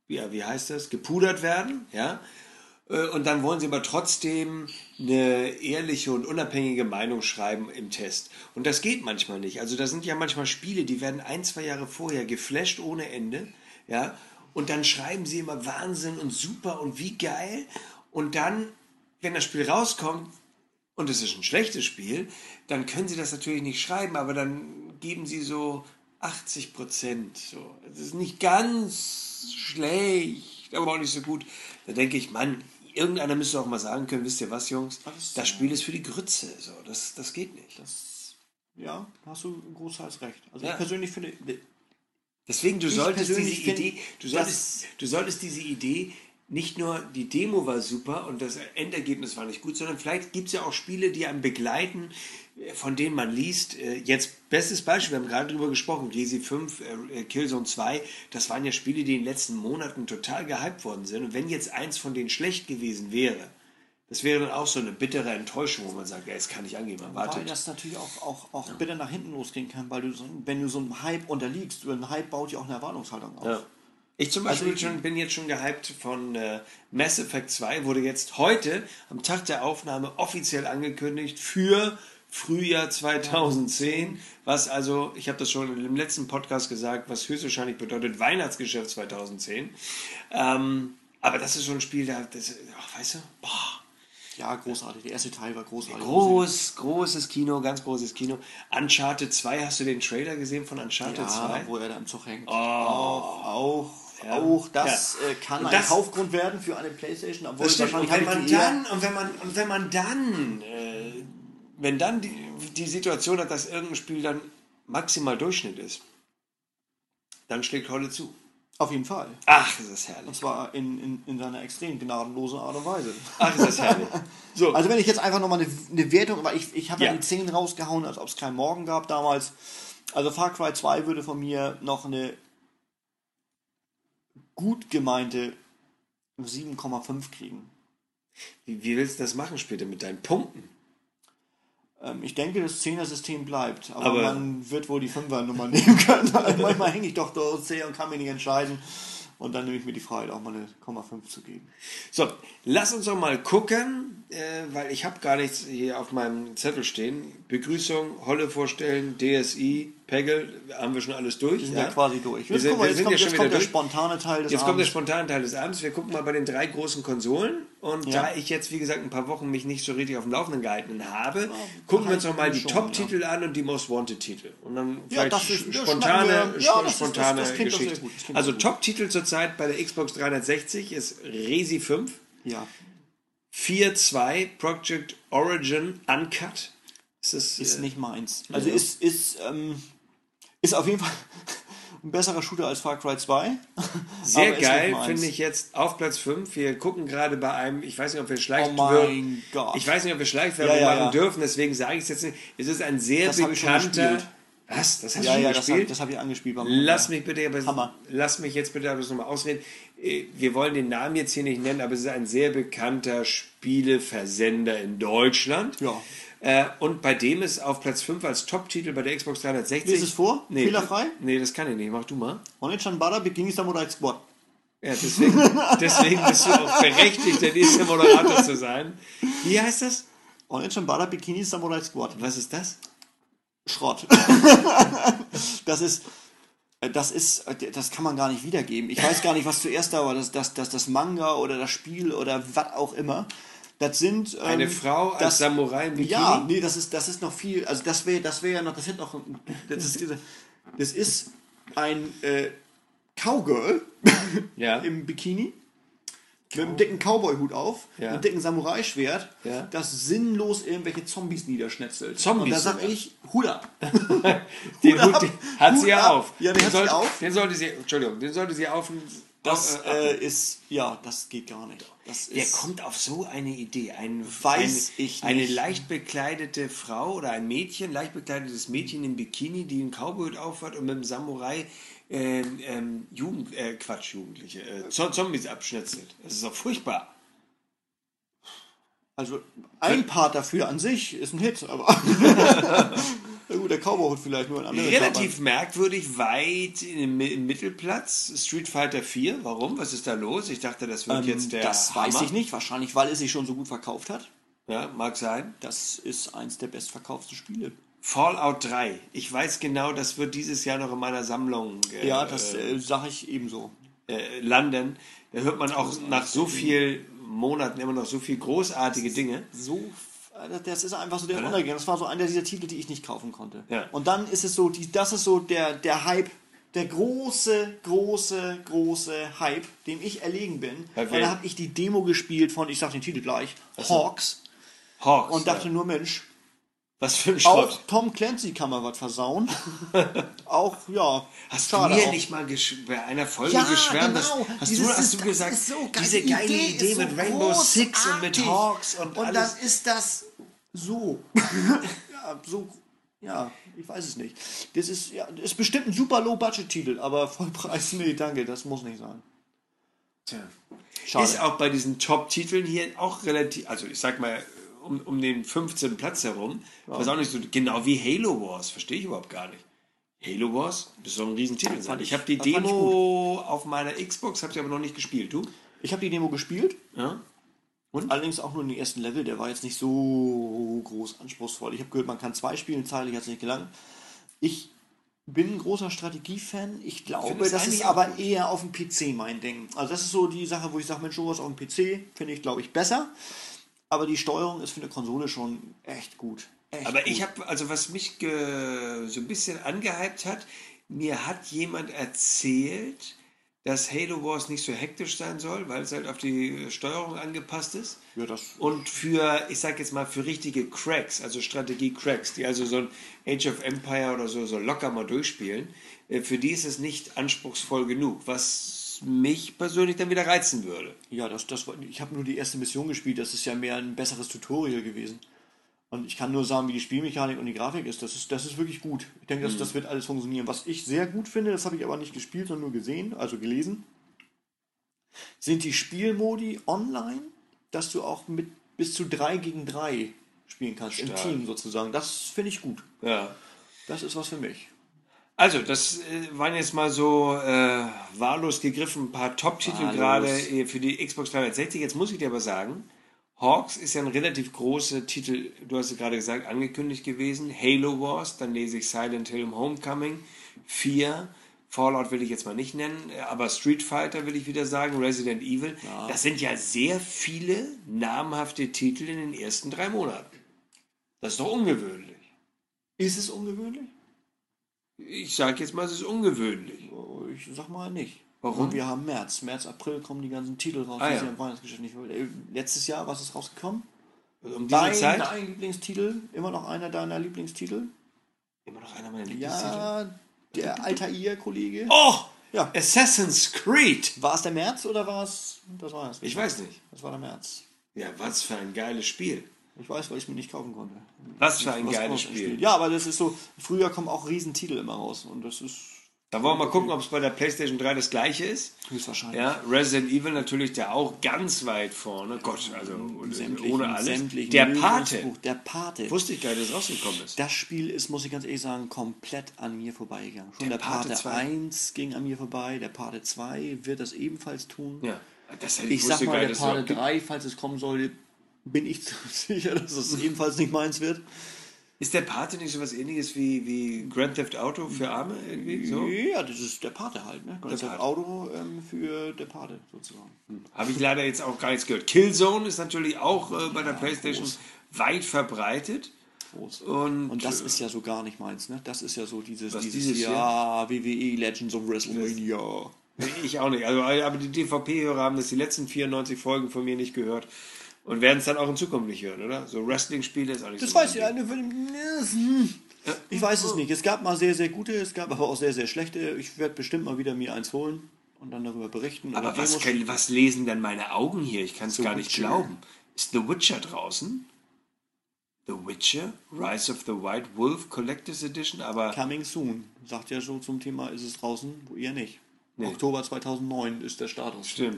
ja, wie heißt das, gepudert werden, ja. Und dann wollen sie aber trotzdem eine ehrliche und unabhängige Meinung schreiben im Test. Und das geht manchmal nicht. Also da sind ja manchmal Spiele, die werden ein, zwei Jahre vorher geflasht ohne Ende, ja. Und dann schreiben sie immer Wahnsinn und super und wie geil. Und dann, wenn das Spiel rauskommt und es ist ein schlechtes Spiel, dann können sie das natürlich nicht schreiben, aber dann geben sie so achtzig Prozent. So. Das ist nicht ganz schlecht, aber auch nicht so gut. Da denke ich, Mann, irgendeiner müsste auch mal sagen können, wisst ihr was, Jungs, das, das Spiel ist für die Grütze. So. Das, das geht nicht. Das, ja, hast du großteils recht. Also ja. ich persönlich finde... Deswegen, du solltest diese find, Idee, du solltest, du solltest diese Idee, nicht nur die Demo war super und das Endergebnis war nicht gut, sondern vielleicht gibt es ja auch Spiele, die einem begleiten, von denen man liest. Jetzt, bestes Beispiel, wir haben gerade drüber gesprochen, Resi fünf, Killzone zwei, das waren ja Spiele, die in den letzten Monaten total gehypt worden sind. Und wenn jetzt eins von denen schlecht gewesen wäre, das wäre dann auch so eine bittere Enttäuschung, wo man sagt, ja, jetzt kann ich angehen, man wartet. Weil das natürlich auch, auch, auch ja. bitter nach hinten losgehen kann, weil du so, wenn du so einem Hype unterliegst, ein Hype baut ja auch eine Erwartungshaltung auf. Ja. Ich zum Beispiel also, schon, bin jetzt schon gehypt von äh, Mass Effect zwei, wurde jetzt heute am Tag der Aufnahme offiziell angekündigt für Frühjahr zweitausendzehn, was also, ich habe das schon im letzten Podcast gesagt, was höchstwahrscheinlich bedeutet Weihnachtsgeschäft zweitausendzehn. Ähm, aber das ist so ein Spiel, da, das, ach, weißt du, boah. Ja, großartig. Der erste Teil war großartig. Groß, großes Kino, ganz großes Kino. Uncharted zwei, hast du den Trailer gesehen von Uncharted ja, zwei? Wo er da im Zug hängt. Oh. Auch, auch, ja. auch das ja. äh, kann und ein das, Kaufgrund werden für eine PlayStation. Obwohl das stimmt. Und wenn man dann, und wenn man, und wenn man dann, äh, wenn dann die, die Situation hat, dass irgendein Spiel dann maximal Durchschnitt ist, dann schlägt Holle zu. Auf jeden Fall. Ach, ist das herrlich. Und zwar in, in, in seiner extrem gnadenlosen Art und Weise. Ach, ist das herrlich. So. Also wenn ich jetzt einfach nochmal eine, eine Wertung, weil ich, ich habe ja ja die zehn rausgehauen, als ob es keinen Morgen gab damals. Also Far Cry zwei würde von mir noch eine gut gemeinte sieben Komma fünf kriegen. Wie, wie willst du das machen später mit deinen Punkten? Ich denke, das Zehner-System bleibt, aber, aber man wird wohl die Fünfer-Nummer nehmen können. Also manchmal hänge ich doch Dorothea und kann mich nicht entscheiden. Und dann nehme ich mir die Freiheit, auch mal eine Komma fünf zu geben. So, lass uns doch mal gucken, äh, weil ich habe gar nichts hier auf meinem Zettel stehen. Begrüßung, Holle vorstellen, D S I, Peggle, haben wir schon alles durch. Wir sind ja, ja quasi durch. Wir sind, mal, wir jetzt sind kommt, ja schon jetzt wieder kommt der durch. spontane Teil des Jetzt Abends. kommt der spontane Teil des Abends. Wir gucken mal bei den drei großen Konsolen. Und ja. da ich jetzt, wie gesagt, ein paar Wochen mich nicht so richtig auf dem Laufenden gehalten habe, ja, gucken wir uns noch mal die Top-Titel ja. an und die Most-Wanted-Titel. Und dann ja, vielleicht das ist, das spontane, ja, das spontane ist, das, das Geschichte. Also Top-Titel zurzeit bei der Xbox dreihundertsechzig ist Resi fünf, ja. vier zwei, Project Origin Uncut. Ist, das, ist äh, nicht meins. Also ja. ist, ist, ähm, ist auf jeden Fall ein besserer Shooter als Far Cry zwei. Sehr geil, finde ich jetzt auf Platz fünf. Wir gucken gerade bei einem, ich weiß nicht, ob wir Schleichwerbung oh Gott. Ich weiß nicht, ob wir Schleichwerbung ja, ja, machen ja. dürfen, deswegen sage ich es jetzt nicht. Es ist ein sehr das bekannter. Was? Das hast ja, du ja, gespielt? Das, das habe ich angespielt. Beim lass mich bitte, aber, Hammer. lass mich jetzt bitte aber nochmal ausreden. Wir wollen den Namen jetzt hier nicht nennen, aber es ist ein sehr bekannter Spieleversender in Deutschland. Ja. Und bei dem ist auf Platz fünf als Top-Titel bei der Xbox dreihundertsechzig. Lies es vor? Nee, Fehlerfrei? Nee, das kann ich nicht. Mach du mal. Onichan Bada Bikini Samurai Squad. Ja, deswegen, deswegen bist du auch berechtigt, der nächste Moderator zu sein. Wie heißt das? Onichan Bada Bikini Samurai Squad. Was ist das? Schrott. das ist... Das ist, das kann man gar nicht wiedergeben. Ich weiß gar nicht, was zuerst da war, das, das, das, das Manga oder das Spiel oder was auch immer. Das sind ähm, eine Frau als das, Samurai im Bikini? Ja, nee, das ist, das ist noch viel, also das wäre das wäre ja noch, das hätte noch, das ist, das ist ein äh, Cowgirl ja. im Bikini mit einem dicken Cowboy-Hut auf, ja. einem dicken Samurai-Schwert, ja. das sinnlos irgendwelche Zombies niederschnetzelt. Zombies? Und da sag ich, Hut ab. Den Hut, Hut hat Hut sie ja auf. Ja, den, den hat soll, sie auf. Den sollte sie, Entschuldigung, den sollte sie auf. Das äh, ist, ja, das geht gar nicht. Das Wer ist, kommt auf so eine Idee? Ein, weiß eine, ich nicht. Eine leicht bekleidete Frau oder ein Mädchen, leicht bekleidetes Mädchen im Bikini, die einen Cowboy aufhat und mit dem Samurai ähm, ähm, Jugend, äh, Quatsch, Jugendliche, äh, Zombies abschnetzelt. Das ist doch furchtbar. Also ein Part dafür an sich ist ein Hit, aber Na gut, der Cowboy vielleicht nur ein anderer. Relativ merkwürdig weit im, im Mittelplatz. Street Fighter vier. Warum? Was ist da los? Ich dachte, das wird Ähm, jetzt der das Hammer. weiß ich nicht. Wahrscheinlich, weil es sich schon so gut verkauft hat. Ja, mag sein. Das ist eins der bestverkauften Spiele. Fallout drei. Ich weiß genau, das wird dieses Jahr noch in meiner Sammlung äh, Ja, das äh, sage ich ebenso. äh, landen. Da hört man auch nach so vielen Monaten immer noch so viel großartige Dinge. So, äh, das ist einfach so der Oder? Untergang. Das war so einer dieser Titel, die ich nicht kaufen konnte. Ja. Und dann ist es so, die, das ist so der, der Hype, der große, große, große Hype, dem ich erlegen bin. Bei Weil wem? da habe ich die Demo gespielt von, ich sag den Titel gleich, Hawks. Hawks. Und dachte ja. nur, Mensch, Was für ein auch Schrott. Tom Clancy kann man was versauen. Auch, ja, Hast schade du mir auch. nicht mal gesch- bei einer Folge Ja, geschwärmt? dass- genau. Hast Dieses du, hast ist- du das gesagt, ist so geil. diese Die geile Idee Idee ist so mit Rainbow Six und mit großartig. Hawks und, Und alles. dann ist das so. ja, so. Ja, ich weiß es nicht. Das ist, ja, das ist bestimmt ein super Low-Budget-Titel, aber Vollpreis, nee, danke, das muss nicht sein. Tja. Schade. Ist auch bei diesen Top-Titeln hier auch relativ, also ich sag mal, um, um den fünfzehnten Platz herum, ja. Was auch nicht so, genau wie Halo Wars, verstehe ich überhaupt gar nicht. Halo Wars, das soll ein Riesentitel sein. Ich habe die das fand ich Demo auf meiner Xbox, habe sie aber noch nicht gespielt. Du? Ich habe die Demo gespielt, Ja. Und? allerdings auch nur in den ersten Level, der war jetzt nicht so groß anspruchsvoll. Ich habe gehört, man kann zwei spielen, zeitlich hat es nicht gelangt. Ich bin ein großer Strategiefan. Ich glaube, finde es das ist eigentlich auch aber gut. eher auf dem P C mein Ding. Also das ist so die Sache, wo ich sage, Mensch, sowas auf dem P C finde ich, glaube ich, besser. Aber die Steuerung ist für eine Konsole schon echt gut. Echt Aber gut. ich habe, also was mich ge, so ein bisschen angehypt hat, mir hat jemand erzählt, dass Halo Wars nicht so hektisch sein soll, weil es halt auf die Steuerung angepasst ist. Ja, das Und für, ich sag jetzt mal, für richtige Cracks, also Strategie-Cracks, die also so ein Age of Empire oder so, so locker mal durchspielen, äh, für die ist es nicht anspruchsvoll genug, was mich persönlich dann wieder reizen würde. Ja, das, das war, ich habe nur die erste Mission gespielt, das ist ja mehr ein besseres Tutorial gewesen. Und ich kann nur sagen, wie die Spielmechanik und die Grafik ist. Das ist, das ist wirklich gut. Ich denke, dass, das wird alles funktionieren. Was ich sehr gut finde, das habe ich aber nicht gespielt, sondern nur gesehen, also gelesen, sind die Spielmodi online, dass du auch mit bis zu drei gegen drei spielen kannst, Stark. im Team sozusagen. Das finde ich gut. Ja. Das ist was für mich. Also, das äh, waren jetzt mal so äh, wahllos gegriffen, ein paar Top-Titel Wahllos. gerade äh, für die Xbox dreihundertsechzig. Jetzt muss ich dir aber sagen, Hawks ist ja ein relativ großer Titel, du hast es gerade gesagt, angekündigt gewesen. Halo Wars, dann lese ich Silent Hill Homecoming, vier, Fallout will ich jetzt mal nicht nennen, aber Street Fighter will ich wieder sagen, Resident Evil. Ja. Das sind ja sehr viele namhafte Titel in den ersten drei Monaten. Das ist doch ungewöhnlich. Ist es ungewöhnlich? Ich sage jetzt mal, es ist ungewöhnlich. Oh, ich sag mal nicht. Warum? Und wir haben März. März, April kommen die ganzen Titel raus, Ah, die ja. sie im Weihnachtsgeschäft nicht wollen. Äh, Letztes Jahr, was ist rausgekommen? Um diese Dein, Zeit dein Lieblingstitel? Immer noch einer deiner Lieblingstitel? immer noch einer meiner Lieblingstitel. Ja, der Altair-Kollege. Oh! Ja. Assassin's Creed! War es der März oder war es... Das war es. Ich weiß nicht. Das war der März. Ja, was für ein geiles Spiel. Ich weiß, weil ich es mir nicht kaufen konnte. Was für ein Was geiles groß Spiel. Ja, aber das ist so... Früher kommen auch Riesentitel immer raus. Und das ist Da wollen wir mal gucken, ob es bei der PlayStation drei das gleiche ist. höchstwahrscheinlich. Ja, Resident Evil natürlich, der auch ganz weit vorne. Gott, also Sämtlichen- ohne alles. sämtlichen Der Pate. Lösungsbuch. Der Pate. Wusste ich gar nicht, dass es rausgekommen ist. Das Spiel ist, muss ich ganz ehrlich sagen, komplett an mir vorbeigegangen. Schon Der der, Pate Pate, zwei. eins ging an mir vorbei, der Pate zwei wird das ebenfalls tun. Ja, das hätte Ich wusste sag mal, gar der nicht, dass es Pate auch gibt. drei, falls es kommen soll, bin ich sicher, dass es ebenfalls nicht meins wird. Ist der Pate nicht so was ähnliches wie, wie Grand Theft Auto für Arme? Irgendwie so? Ja, das ist der Pate halt, ne? Das ist Pate. Auto ähm, für der Pate sozusagen. Habe ich leider jetzt auch gar nichts gehört. Killzone ist natürlich auch äh, bei der PlayStation groß. weit verbreitet. Groß. Und, Und das ist ja so gar nicht meins, ne? Das ist ja so dieses, Was, dieses, dieses ja, W W E Legends of WrestleMania. Nee, ich auch nicht. Also, aber die D V P-Hörer haben das die letzten vierundneunzig Folgen von mir nicht gehört. Und werden es dann auch in Zukunft nicht hören, oder? So Wrestling-Spiele ist auch nicht Das so. weiß ich mein ja. Ding. Ich weiß es nicht. Es gab mal sehr, sehr gute, es gab aber auch sehr, sehr schlechte. Ich werde bestimmt mal wieder mir eins holen und dann darüber berichten. Aber Oder was, Demos- können, was lesen denn meine Augen hier? Ich kann es The gar nicht Witcher. glauben. Ist The Witcher draußen? The Witcher? Rise of the White Wolf Collector's Edition? Aber Coming soon. Sagt ja so zum Thema, ist es draußen, wo ihr nicht. Nee. Oktober zweitausendneun ist der Status. stimmt.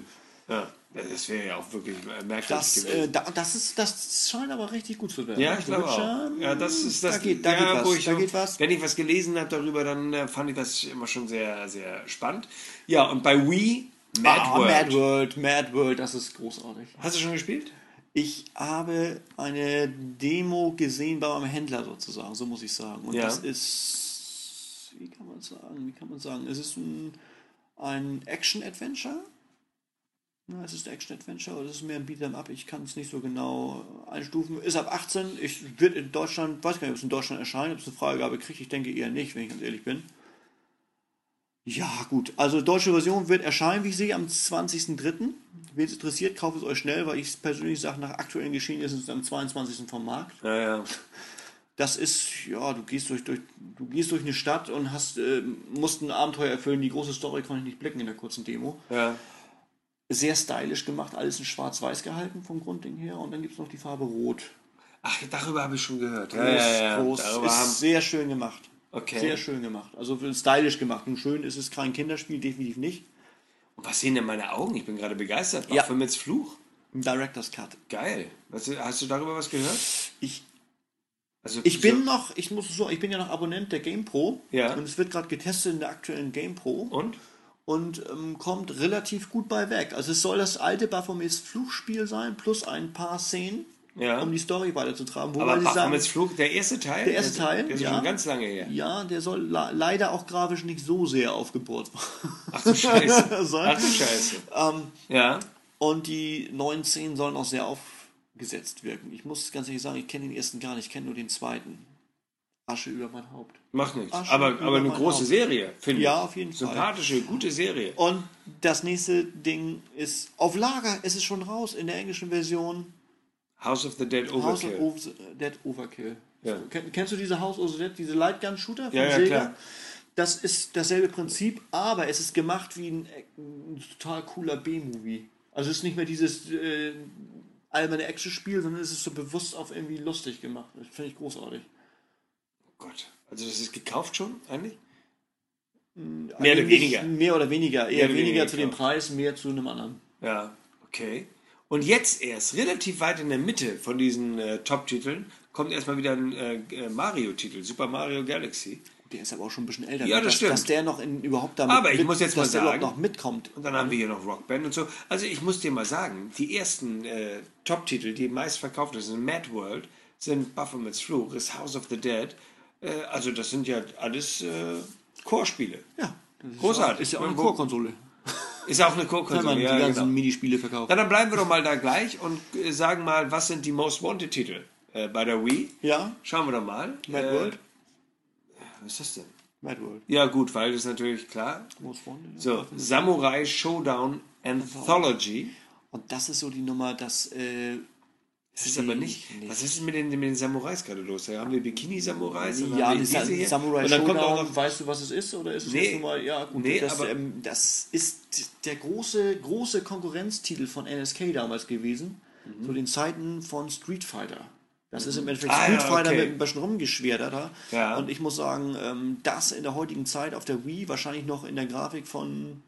Ja, das wäre ja auch wirklich merkwürdig Das, gewesen. äh, da, das, ist, das scheint aber richtig gut zu werden. Ja, ich glaube Witcher, auch. Ja, das ist das. Da geht, da ja, geht wo was. ich Da so, geht was. Wenn ich was gelesen habe darüber, dann äh, fand ich das immer schon sehr, sehr spannend. Ja, und bei Wii, Mad Ah, World. Mad World, Mad World, das ist großartig. Hast du schon gespielt? Ich habe eine Demo gesehen bei meinem Händler sozusagen, so muss ich sagen. Und Ja. das ist, wie kann man sagen, wie kann man sagen, es ist ein, ein Action-Adventure. Ja, es ist ein Action-Adventure oder es ist mehr ein Beat'em Up. Ich kann es nicht so genau einstufen. Ist ab achtzehn. Ich wird in Deutschland, weiß gar nicht, ob es in Deutschland erscheint, ob es eine Freigabe kriegt. Ich denke eher nicht, wenn ich ganz ehrlich bin. Ja, gut. Also deutsche Version wird erscheinen, wie ich sehe, am zwanzigsten dritten Wen es interessiert, kauft es euch schnell, weil ich persönlich sage, nach aktuellen Geschehnissen ist es am zweiundzwanzigsten vom Markt. Ja, ja. Das ist, ja, du gehst durch, durch, du gehst durch eine Stadt und hast, äh, musst ein Abenteuer erfüllen. Die große Story konnte ich nicht blicken in der kurzen Demo. Ja. Sehr stylisch gemacht, alles in schwarz-weiß gehalten vom Grundding her. Und dann gibt es noch die Farbe Rot. Ach, darüber habe ich schon gehört. Groß, ja, ja, ja. groß. Darüber Ist haben... sehr schön gemacht. Okay. Sehr schön gemacht. Also stylisch gemacht. Und schön ist es kein Kinderspiel, definitiv nicht. Und was sehen denn meine Augen? Ich bin gerade begeistert. Ja. Baphomets Fluch. Ein Director's Cut. Geil. Was, hast du darüber was gehört? Ich, Also, ich bin so, noch, ich muss so, ich bin ja noch Abonnent der GamePro. Ja. Und es wird gerade getestet in der aktuellen GamePro. Und? Und ähm, kommt relativ gut bei weg. Also es soll das alte Baphomets Fluchspiel sein, plus ein paar Szenen, Ja. um die Story weiterzutragen. Wobei Aber sie sagen, Baphomets Fluch, der erste Teil? Der erste Teil, Der ist ja. schon ganz lange her. ja, der soll la- leider auch grafisch nicht so sehr aufgebohrt Ach du Scheiße. sein. Ach du Scheiße. ähm, Ja. Und die neuen Szenen sollen auch sehr aufgesetzt wirken. Ich muss ganz ehrlich sagen, ich kenne den ersten gar nicht, ich kenne nur den zweiten. Asche über mein Haupt. Macht nichts. Asche Aber, über aber eine mein große Haupt. Serie, finde ich. Ja, auf jeden Fall. Sympathische, gute Serie. Und das nächste Ding ist auf Lager, es ist schon raus in der englischen Version. House of the Dead House Overkill. of the Dead Overkill. Ja. Kenn, kennst du diese House of the Dead, diese Lightgun-Shooter von Ja, ja, Sega? klar. Das ist dasselbe Prinzip, aber es ist gemacht wie ein, ein total cooler B-Movie. Also es ist nicht mehr dieses äh, alberne Action-Spiel, sondern es ist so bewusst auf irgendwie lustig gemacht. Das finde ich großartig. Oh Gott. Also das ist gekauft schon, eigentlich? Mehr Mehr oder weniger. Mehr oder weniger. Eher oder weniger weniger zu dem gekauft. Preis, mehr zu einem anderen. Ja, okay. Und jetzt erst, relativ weit in der Mitte von diesen äh, Top-Titeln, kommt erstmal wieder ein äh, Mario-Titel, Super Mario Galaxy. Der ist aber auch schon ein bisschen älter. Ja, das dass, stimmt. dass der noch in, überhaupt damit Aber ich muss jetzt mal dass der überhaupt sagen- noch mitkommt. Und dann haben wir hier noch Rockband und so. Also ich muss dir mal sagen, die ersten äh, Top-Titel, die meistverkauft sind, Mad World, sind Baphomets Fluch, ist House of the Dead. Äh, also das sind ja alles äh, Core-Spiele. Ja. Das ist Großartig. Auch, ist ja auch eine Wo- Core-Konsole. Ist auch eine Wenn Core-Konsole. man Ja, die ganzen genau. Minispiele verkauft. Na, dann bleiben wir doch mal da gleich und äh, sagen mal, was sind die Most Wanted-Titel äh, bei der Wii? Ja, Schauen wir doch mal. Mad Äh, World. Was ist das denn? Mad World. Ja gut, weil das ist natürlich klar. Most Wanted. So, Samurai Showdown Anthology. Und das ist so die Nummer, dass. Äh, Das ist aber nicht. Nee. Was ist denn mit den, mit den Samurais gerade los? Da haben wir Bikini-Samurais. und dann Ja, haben wir die Sa diese hier. Samurai Und dann kommt auch Showdown, noch. weißt du, was es ist? Oder ist es Nee. jetzt nur mal, ja gut, Nee, das, aber- ähm, das ist der große, große Konkurrenztitel von N S K damals gewesen, zu den Zeiten von Street Fighter. Das ist im Endeffekt Ah, Street ja, Fighter okay. mit ein bisschen rumgeschwerter da. Ja. Und ich muss sagen, ähm, das in der heutigen Zeit auf der Wii, wahrscheinlich noch in der Grafik von,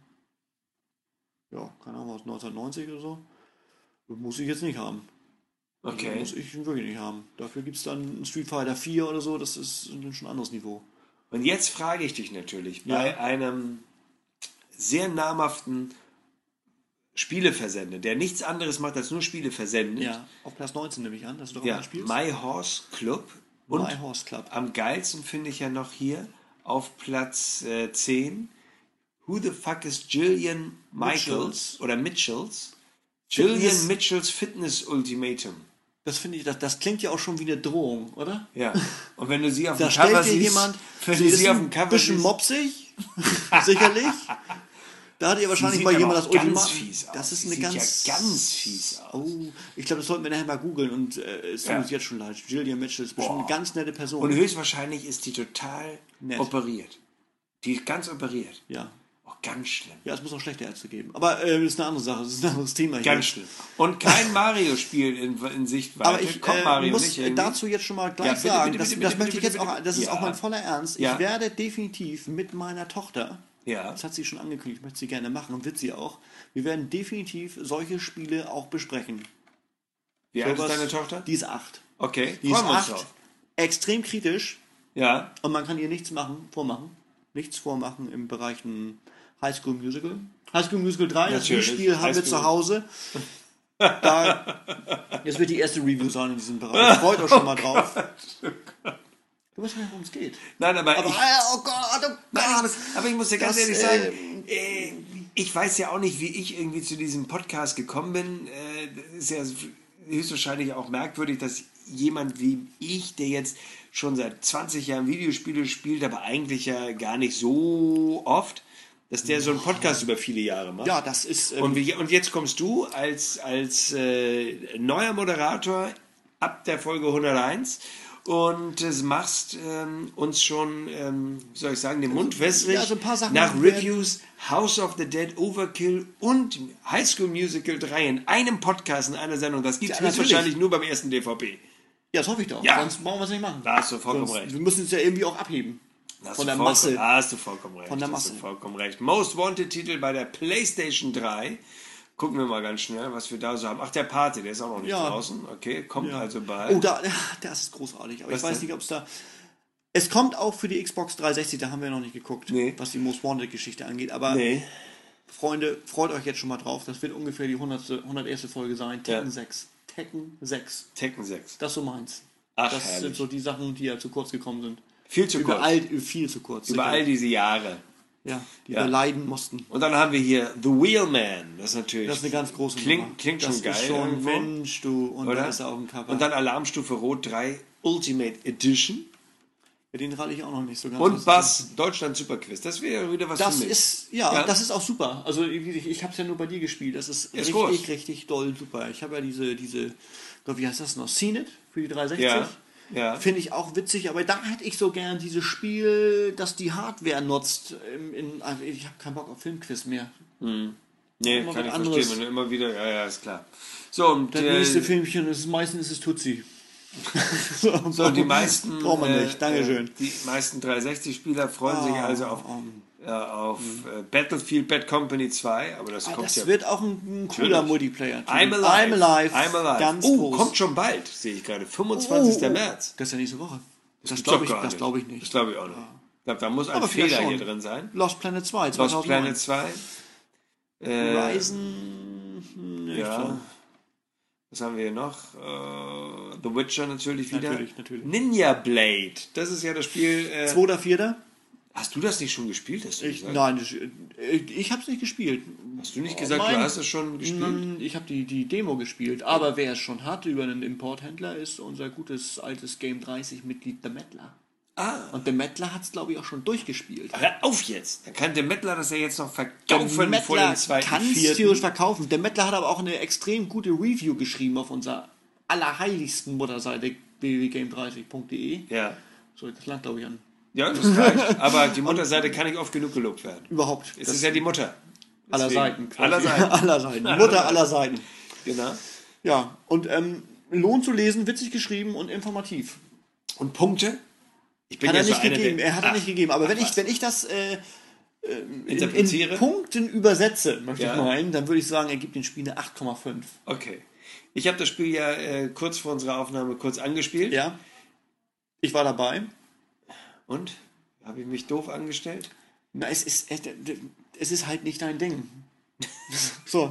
ja, keine Ahnung, was, neunzehnhundertneunzig oder so, muss ich jetzt nicht haben. Okay. Muss ich wirklich nicht haben. Dafür gibt es dann Street Fighter vier oder so, das ist dann schon ein anderes Niveau. Und jetzt frage ich dich natürlich, Ja. bei einem sehr namhaften Spieleversender, der nichts anderes macht als nur Spiele versenden. Ja, auf Platz neunzehn nehme ich an, dass du doch Ja, mal spielst. My Horse Club. Und My Horse Club. am geilsten finde ich ja noch hier auf Platz äh, zehn. Who the fuck is Jillian Michaels Mitchells. oder Mitchells? Fitness- Jillian Mitchells Fitness Ultimatum. Das finde ich, das, das klingt ja auch schon wie eine Drohung, oder? Ja. Und wenn du sie auf Da dem Cover stellt dir siehst, jemand, wenn sie du ist sie auf ein dem Cover bisschen siehst, mopsig, sicherlich. Da hat ihr wahrscheinlich sieht mal aber jemand auch das ganz Ultimatum. fies aus. Das ist Sie eine sieht ganz, ja ganz fies aus. Oh, ich glaube, das sollten wir nachher mal googeln und äh, es tut Ja. uns jetzt schon leid. Jillian Mitchell ist bestimmt Boah. eine ganz nette Person. Und höchstwahrscheinlich ist die total Nett. operiert. Die ist ganz operiert. ja. Oh, ganz schlimm. Ja, es muss auch schlechte Ärzte geben. Aber äh, das ist eine andere Sache, das ist ein anderes Thema hier. Ganz schlimm. Und kein Mario-Spiel in, in Sichtweite. Aber ich Kommt äh, Mario muss nicht irgendwie? dazu jetzt schon mal gleich Ja, bitte, sagen, bitte, das, bitte, das bitte, möchte ich bitte, jetzt auch, bitte. das ist Ja. auch mein voller Ernst. Ja. Ich werde definitiv mit meiner Tochter Ja. Das hat sie schon angekündigt, möchte sie gerne machen und wird sie auch. Wir werden definitiv solche Spiele auch besprechen. Wie alt ist Sowas- deine Tochter? Die ist acht. Okay, Die ist freuen wir uns acht, drauf. extrem kritisch Ja, und man kann ihr nichts machen, vormachen. Nichts vormachen im Bereich ein High School Musical. High School Musical drei, das Natürlich. Spiel haben High wir School. zu Hause. Da, das wird die erste Review sein in diesem Bereich. Freut euch schon mal drauf. Du weißt nicht, worum es geht. nein, aber, Aber, ich, oh Gott, oh nein, ich Gott. muss, aber ich muss dir ganz Das, ehrlich äh, sagen, äh, ich weiß ja auch nicht, wie ich irgendwie zu diesem Podcast gekommen bin. Äh, das ist ja höchstwahrscheinlich auch merkwürdig, dass jemand wie ich, der jetzt schon seit zwanzig Jahren Videospiele spielt, aber eigentlich ja gar nicht so oft, dass der so einen Podcast über viele Jahre macht. Ja, das ist. Ähm, Und, wie, und jetzt kommst du als, als äh, neuer Moderator ab der Folge hunderteins und äh, machst ähm, uns schon, ähm, wie soll ich sagen, den Mund wässrig ja, so ein paar Sachen nach werden- Reviews, House of the Dead, Overkill und High School Musical drei in einem Podcast, in einer Sendung. Das gibt es Ja, natürlich. höchstwahrscheinlich nur beim ersten D V P. ja, das hoffe ich doch. Ja. Sonst brauchen wir es nicht machen. Da hast du vollkommen Sonst, recht. Wir müssen es ja irgendwie auch abheben. Da hast Von du der vollkommen- Masse. Da hast du vollkommen recht. Von der Da hast du Masse. vollkommen recht. Most Wanted Titel bei der PlayStation drei. Gucken wir mal ganz schnell, was wir da so haben. Ach, der Party, der ist auch noch nicht Ja. draußen. Okay, kommt Ja. also bald. Oh, da, ja, das ist großartig. Aber Was ich weiß denn? nicht, ob es da. Es kommt auch für die Xbox dreihundertsechzig, da haben wir noch nicht geguckt, Nee. was die Most Wanted-Geschichte angeht. Aber Nee. Freunde, freut euch jetzt schon mal drauf. Das wird ungefähr die hundertste. hunderterste Folge sein. Tekken Ja. sechs. Tekken sechs. Tekken sechs. Das ist so meins. Ach, das herrlich. sind so die Sachen, die ja zu kurz gekommen sind. Viel zu kurz. Überall viel zu kurz. Über sicher. all diese Jahre. Ja, die Ja. wir leiden mussten. Und dann haben wir hier The Wheelman. Das ist natürlich. Das ist eine ganz große Klingt- Nummer. klingt das schon geil Ist schon, irgendwo. Mensch, du. Und oder? da ist er auf dem Cover. Und dann Alarmstufe Rot drei Ultimate Edition. ja, den rate ich auch noch nicht so ganz. Und Das ist- Bass Deutschland Superquiz. Das wäre wieder was Das für mich. ist, ja, Ja. das ist auch super. Also ich, ich habe es ja nur bei dir gespielt. Das ist, Ist richtig, groß. richtig doll super. Ich habe ja diese, diese, Gott, wie heißt das noch? C N E T für die dreihundertsechzig. Ja. Ja. Finde ich auch witzig, aber da hätte ich so gern dieses Spiel, das die Hardware nutzt. In, in, also ich habe keinen Bock auf Filmquiz mehr. Nee, Immer kann was ich anderes. verstehen. Wenn du immer wieder. Ja, ja, ist klar. So, und Das äh, nächste Filmchen ist meistens ist es Tutsi. so, So, die meisten, brauchen wir nicht. äh, Dankeschön. äh, die meisten dreihundertsechzig-Spieler freuen sich Ah, also auf, um, äh, auf äh, Battlefield Bad Company zwei, aber das ah, kommt das ja. wird auch ein, ein cooler Natürlich. Multiplayer. I'm alive. I'm alive. I'm alive. Ganz oh, groß. kommt schon bald, sehe ich gerade. fünfundzwanzigster Oh, oh, März. Das ist ja nächste Woche. Das gibt's glaube doch ich, gar das glaub ich Das nicht. glaube ich auch nicht. Ich glaube, da muss ein Aber vielleicht Fehler hier schon. drin sein. Lost Planet zwei. Lost zweitausendneun. Planet zwei. Äh, Horizon. Nicht ja. so. Was haben wir hier noch? Äh, The Witcher natürlich wieder. Natürlich, natürlich. Ninja Blade. Das ist ja das Spiel. Äh, Zweiter, vierter? hast du das nicht schon gespielt? Hast du, Ich, gesagt? nein, ich, ich habe es nicht gespielt. Hast du nicht gesagt, Mein- du hast es schon gespielt? Mm, Ich habe die, die Demo gespielt, aber wer es schon hat über einen Importhändler ist unser gutes altes Game dreißig Mitglied der Mettler. Ah, Und der Mettler hat es glaube ich auch schon durchgespielt. hör auf jetzt. Dann kann der Mettler das ja jetzt noch Der verkaufen vor Mettler dem zweiten, kann es vierten. theoretisch verkaufen. Der Mettler hat aber auch eine extrem gute Review geschrieben auf unserer allerheiligsten Mutterseite w w w punkt game dreißig punkt d e. Ja. So, das lag glaube ich an. Ja, das reicht. Aber die Mutterseite kann nicht oft genug gelobt werden. Überhaupt. Es ist ja die Mutter. aller Deswegen- Seiten. quasi. Aller Seiten. aller Seiten. Mutter aller Seiten. Genau. Ja, und ähm, lohnt zu lesen, witzig geschrieben und informativ. Und Punkte? Ich bin Hat er ja so nicht einer, gegeben, der- er hat er Ach, nicht gegeben. Aber ach wenn ich, was. wenn ich das äh, in, Interpretiere? in Punkten übersetze, möchte Ja. ich meinen, dann würde ich sagen, er gibt den Spiel eine acht Komma fünf. Okay. Ich habe das Spiel ja äh, kurz vor unserer Aufnahme kurz angespielt. Ja. Ich war dabei. Und? Habe ich mich doof angestellt? Na, es ist, es ist halt nicht dein Ding. so.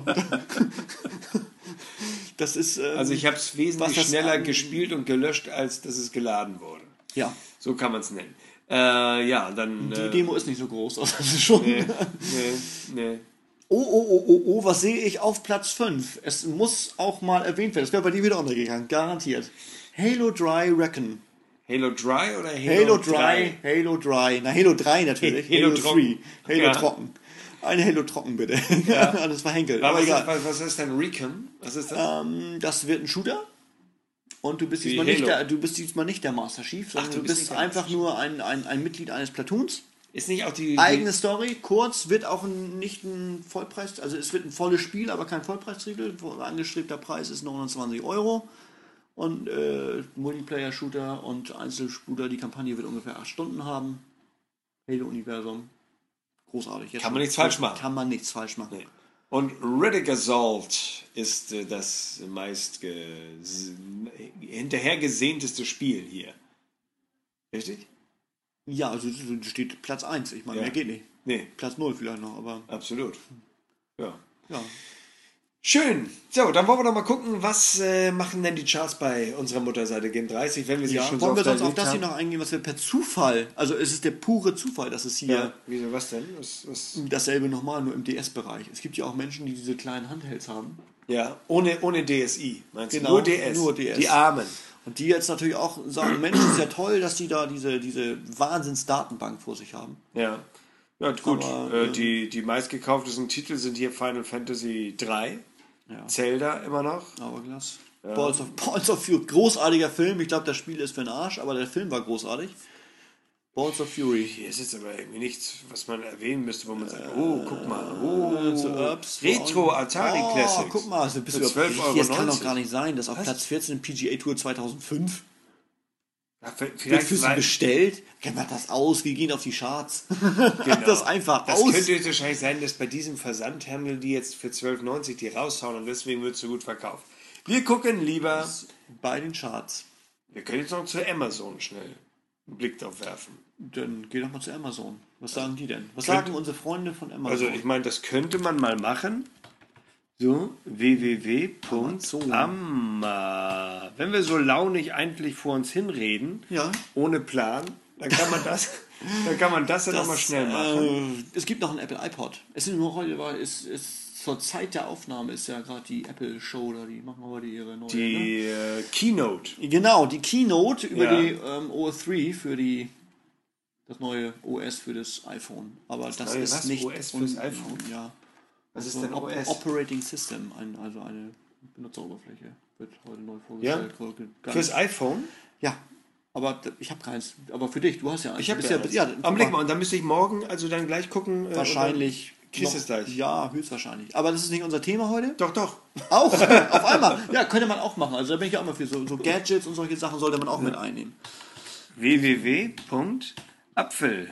Das ist. Ähm, Also ich habe es was wesentlich das schneller an- gespielt und gelöscht, als dass es geladen wurde. ja. So kann man es nennen. Äh, ja, dann... Die äh, Demo ist nicht so groß. Also das ist schon. Nee, nee, nee. Oh, oh, oh, oh, oh, was sehe ich auf Platz fünf? Es muss auch mal erwähnt werden. Das wäre bei dir wieder untergegangen, garantiert. Halo Dry Reckon. Halo Dry oder Halo, Halo Dry, Halo Dry. Na, Halo drei natürlich. Halo Halo trocken. drei. Halo Ja. trocken. Ein Halo trocken, bitte. Ja. Das war Henkel. Aber Aber was, egal. ist, was, was ist denn Recon? Was ist das? Ähm, das wird ein Shooter. Und du bist, Wie diesmal nicht, Halo. der, du bist diesmal nicht der Master Chief, sondern du du bist bist, nicht der einfach Master nur ein, ein, ein Mitglied eines Platoons. Ist nicht auch die... Eigene Story, kurz, wird auch ein, nicht ein Vollpreis, also es wird ein volles Spiel, aber kein Vollpreistitel. Angestrebter Preis ist neunundzwanzig Euro. Und äh, Multiplayer-Shooter und Einzelshooter, die Kampagne wird ungefähr acht Stunden haben. Halo-Universum. großartig. Jetzt Kann man schon. nichts falsch machen. Kann man nichts falsch machen. Nee. Und Riddick Assault ist äh, das meist ge- s- hinterhergesehnteste Spiel hier. Richtig? Ja, also es steht Platz eins. Ich meine, Ja. mehr geht nicht. Nee, Platz null vielleicht noch, aber absolut. Ja. ja. Schön. So, dann wollen wir doch mal gucken, was äh, machen denn die Charts bei unserer Mutterseite Game dreißig, wenn wir sie ja. schon Wollen so wir oft sonst auf erlebt das hier haben. noch eingehen, was wir per Zufall, also es ist der pure Zufall, dass es hier Ja. Wieso, was denn? Was, was? dasselbe nochmal, nur im D S-Bereich. Es gibt ja auch Menschen, die diese kleinen Handhelds haben. Ja, ohne, ohne D S I, meinst du? Genau, Nur D S. nur D S. Die Armen. Und die jetzt natürlich auch sagen, Mensch, ist ja toll, dass die da diese, diese Wahnsinns-Datenbank vor sich haben. Ja. Ja, gut. Aber, äh, ähm, die, die meistgekauftesten Titel sind hier Final Fantasy drei. Ja. Zelda immer noch. Hourglass. Balls of, Balls of Fury, großartiger Film. Ich glaube, das Spiel ist für den Arsch, aber der Film war großartig. Balls of Fury. Hier ist jetzt aber irgendwie nichts, was man erwähnen müsste, wo man sagt, oh, guck mal, oh, so Urbs, Retro Atari oh, Classics. guck mal, also bist Für du zwölf Euro das kann doch neunzig. gar nicht sein, dass auf Platz vierzehn P G A Tour zweitausendfünf Ja, wird vielleicht für sie weil- bestellt. Kennen wir das aus? Wir gehen auf die Charts. Genau. Das einfach Das aus. könnte jetzt wahrscheinlich sein, dass bei diesem Versandhandel die jetzt für zwölf neunzig die raushauen und deswegen wird es so gut verkauft. Wir gucken lieber, Bei den Charts. wir können jetzt noch zu Amazon schnell einen Blick drauf werfen. Dann geh doch mal zu Amazon. Was sagen die denn? Was Könnte- sagen unsere Freunde von Amazon? Also ich meine, das könnte man mal machen. So, w w w Punkt amma. Wenn wir so launig eigentlich vor uns hinreden, Ja. ohne Plan, dann kann man das, dann kann man das ja nochmal schnell machen. Äh, es gibt noch einen Apple iPod. Es ist nur heute, weil es ist zur Zeit der Aufnahme ist ja gerade die Apple Show da, die machen heute ihre neue. Die äh, Keynote. Ne? Genau, die Keynote über Ja. die ähm, O S drei für die das neue O S für das iPhone. Aber das, neue ist was? nicht O S fürs un- iPhone? Ja. Was ist So denn ein O S? Operating System, ein, also eine Benutzeroberfläche wird heute neu vorgestellt. Gar Fürs nicht- iPhone? Ja, aber d- ich habe keins. Aber für dich, du hast ja eins. Ich habe Du ja, bist ja, ja, guck Augenblick mal. mal, und dann müsste ich morgen also dann gleich gucken. äh, Wahrscheinlich. und dann kriegst du noch- es gleich. Ja, höchstwahrscheinlich. Aber das ist nicht unser Thema heute. Doch, doch. Auch, auf einmal. Ja, könnte man auch machen. Also da bin ich ja auch mal für. So, so Gadgets und solche Sachen sollte man auch mit einnehmen. w w w Punkt apfel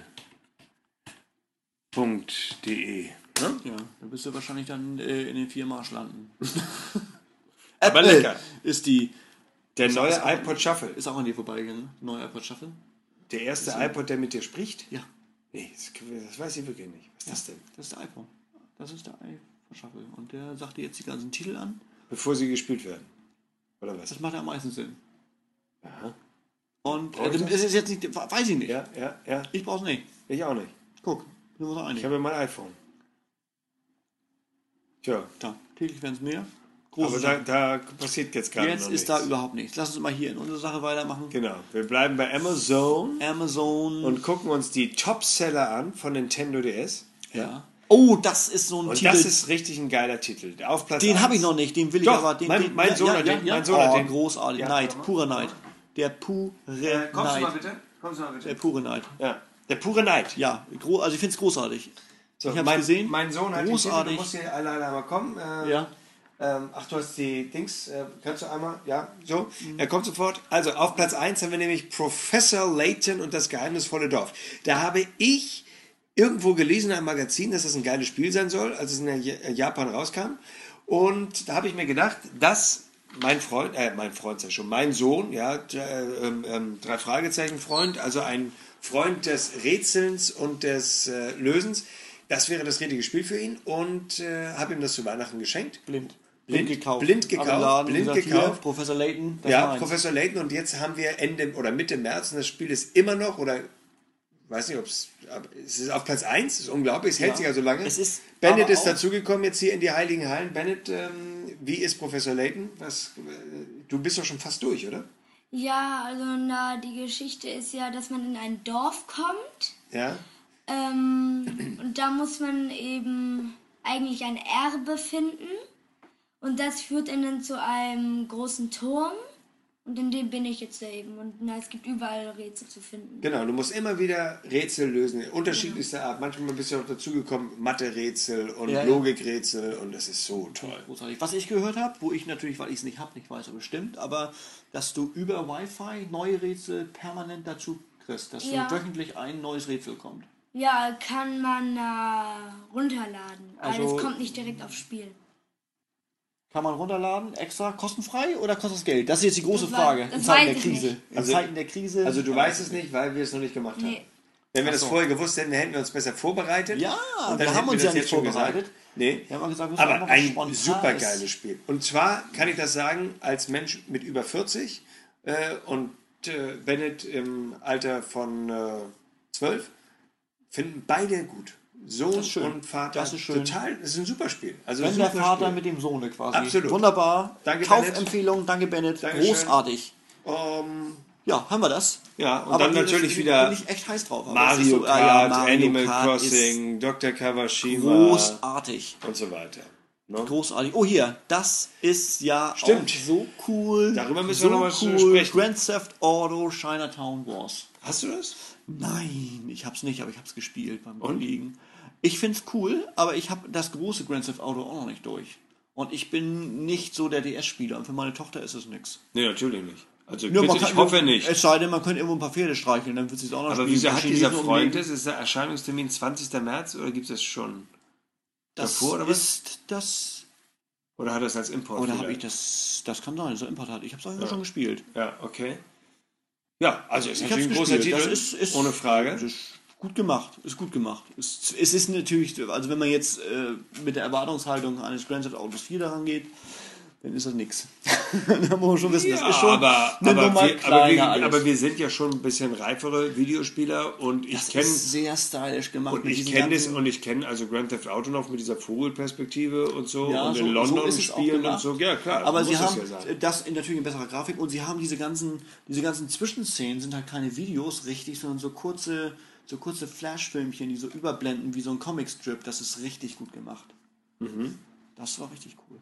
Punkt de. Ne? Ja, da bist du wahrscheinlich dann äh, in den vier Marsch landen. Aber Apple lecker. ist die. Der Ist neue auch- iPod Shuffle. Ist auch an dir vorbeigegangen, ne? Neue iPod Shuffle. Der erste iPod, der mit dir spricht? Ja, Nee, das, das weiß ich wirklich nicht. Was ist das denn? das ist der iPhone. Das ist der iPod Shuffle. Und der sagt dir jetzt die ganzen Titel an. Bevor sie gespielt werden. Oder was? Das macht ja am meisten Sinn. Aha. Und Brauch ich äh, das? das ist jetzt nicht. Weiß ich nicht. Ja, ja, ja. Ich brauch's nicht. Ich auch nicht. Guck, sind wir uns einig. Ich habe ja mein iPhone. Tja, Da, täglich werden es mehr. aber Große da, Sachen. da passiert jetzt gerade Jetzt noch ist nichts. da überhaupt nichts. Lass uns mal hier in unsere Sache weitermachen. Genau, wir bleiben bei Amazon Amazon. und gucken uns die Topseller an von Nintendo D S. ja. Oh, das ist so ein Und Titel. das ist richtig ein geiler Titel. Auf Platz den eins. habe ich noch nicht. Den will ich Doch, aber. Den, mein- den, mein ja, Sohn ja, hat ja, den- ja. mein Sohn hat oh, den. großartig. Ja, Neid, warte mal. purer Neid. Der pure Äh, kommst du mal Neid. bitte? Kommst du mal bitte? Der pure Neid. Ja, der pure Neid. Ja, gro also ich finde es großartig. So, ich habe mein, gesehen. Mein Sohn hat großartig. die Titel, du musst hier alleine einmal kommen. Äh, Ja. Ähm, ach, du hast die Dings, äh, kannst du einmal, ja, so, er kommt sofort. Also, auf Platz eins haben wir nämlich Professor Layton und das geheimnisvolle Dorf. Da habe ich irgendwo gelesen in einem Magazin, dass das ein geiles Spiel sein soll, als es in Ja- Japan rauskam. Und da habe ich mir gedacht, dass mein Freund, äh, mein Freund ist ja schon, mein Sohn, ja, d- äh, ähm, ähm, drei Fragezeichen Freund, also ein Freund des Rätselns und des äh, Lösens, das wäre das richtige Spiel für ihn und äh, habe ihm das zu Weihnachten geschenkt. Blind. Blind- gekauft. blind gekauft, Am Laden blind gesagt, gekauft. Hier, Professor Layton. Das Ja, meins. Professor Layton und jetzt haben wir Ende oder Mitte März und das Spiel ist immer noch oder weiß nicht, ob es aber es ist auf Platz eins, ist unglaublich, es hält Ja. sich also lange. Es ist Bennett aber ist auch- dazugekommen jetzt hier in die Heiligen Hallen. Bennett, ähm, wie ist Professor Layton? Was, äh, du bist doch schon fast durch, oder? Ja, also na, die Geschichte ist ja, dass man in ein Dorf kommt Ja. ähm, und da muss man eben eigentlich ein Erbe finden und das führt einen dann zu einem großen Turm und in dem bin ich jetzt eben und na, es gibt überall Rätsel zu finden. Genau, du musst immer wieder Rätsel lösen, unterschiedlichster Art. Manchmal bist du auch dazugekommen, Mathe-Rätsel und Ja, ja. Logikrätsel und das ist so toll. Großartig. Was ich gehört habe, wo ich natürlich, weil ich es nicht habe, nicht weiß, aber bestimmt, aber dass du über Wi-Fi neue Rätsel permanent dazu kriegst, dass Ja. du wöchentlich ein neues Rätsel kommt. Ja, kann man äh, runterladen. Also, Also- es kommt nicht direkt aufs Spiel. Kann man runterladen, extra, kostenfrei oder kostet es Geld? Das ist jetzt die große Das wei- Frage. das In Zeiten weiß der ich Krise. nicht. In Also- Zeiten der Krise. Also du weißt es nicht, weil wir es noch nicht gemacht haben. Nee. Wenn wir Ach das so. vorher gewusst hätten, hätten wir uns besser vorbereitet. Ja, Und wir dann haben hätten uns das ja nicht jetzt schon gesagt. vorbereitet. Nee. Wir haben gesagt, wir müssen Aber einfach ein spontan super ist. geiles Spiel. Und zwar kann ich das sagen, als Mensch mit über vierzig äh, und äh, Bennett im Alter von äh, zwölf finden beide gut. Sohn Das ist schön. und Vater. Das ist schön. Total, das ist ein super Spiel. Also Wenn super der Vater Spiel. mit dem Sohne quasi. Absolut. Wunderbar. Danke, Kaufempfehlung, danke Bennett. Dankeschön. Großartig. Ähm, Ja, haben wir das. ja, und Aber dann nee, natürlich das, wieder bin ich echt heiß drauf. Aber Mario es ist so, Kart, ah ja, Mario Animal Kart Crossing, Doktor ist Kawashima großartig. und so weiter. Ne? Großartig. Oh, hier, das ist ja Stimmt. auch so cool. Darüber müssen so wir noch was cool. sprechen. Grand Theft Auto Chinatown Wars. Hast du das? Nein, ich hab's nicht, aber ich hab's gespielt beim Und? Kollegen. Ich find's cool, aber ich habe das große Grand Theft Auto auch noch nicht durch. Und ich bin nicht so der D S-Spieler und für meine Tochter ist es nix. Nee, natürlich nicht. Also Nur bitte, man kann- ich hoffe nicht. Es sei denn, man könnte irgendwo ein paar Pferde streicheln, dann wird sie es auch noch Aber spielen. wieso hat Chinesen dieser Freund umlegen. das? Ist der Erscheinungstermin zwanzigster März oder gibt es das schon Das davor oder was? ist das. Oder hat er das als Import? Oder habe vielleicht? ich das. Das kann sein, dass er Import hat. Ich habe es auch schon gespielt. Ja, okay. Ja, also ist Ich natürlich ein hab's großer gespielt. Titel, Das ist, ist, ohne Frage. Das ist gut gemacht. Ist gut gemacht. Es, es ist natürlich, also wenn man jetzt äh, mit der Erwartungshaltung eines Grand Theft Autos vier daran geht, dann ist das nix. Da muss man schon wissen, Ja, das ist schon aber, eine aber, Nummer wir, aber, kleiner wir, alles. aber wir sind ja schon ein bisschen reifere Videospieler und ich das kenne ist sehr stylisch gemacht. und mit ich diesen kenne das ganzen- und ich kenne also Grand Theft Auto noch mit dieser Vogelperspektive und so Ja, und so- in London so ist es auch spielen und gemacht. so. Ja, klar. Aber muss sie es haben ja sein. das in natürlich in besserer Grafik und sie haben diese ganzen, diese ganzen Zwischenszenen sind halt keine Videos richtig, sondern so kurze, so kurze Flashfilmchen, die so überblenden wie so ein Comicstrip. Das ist richtig gut gemacht. Mhm. Das war richtig cool.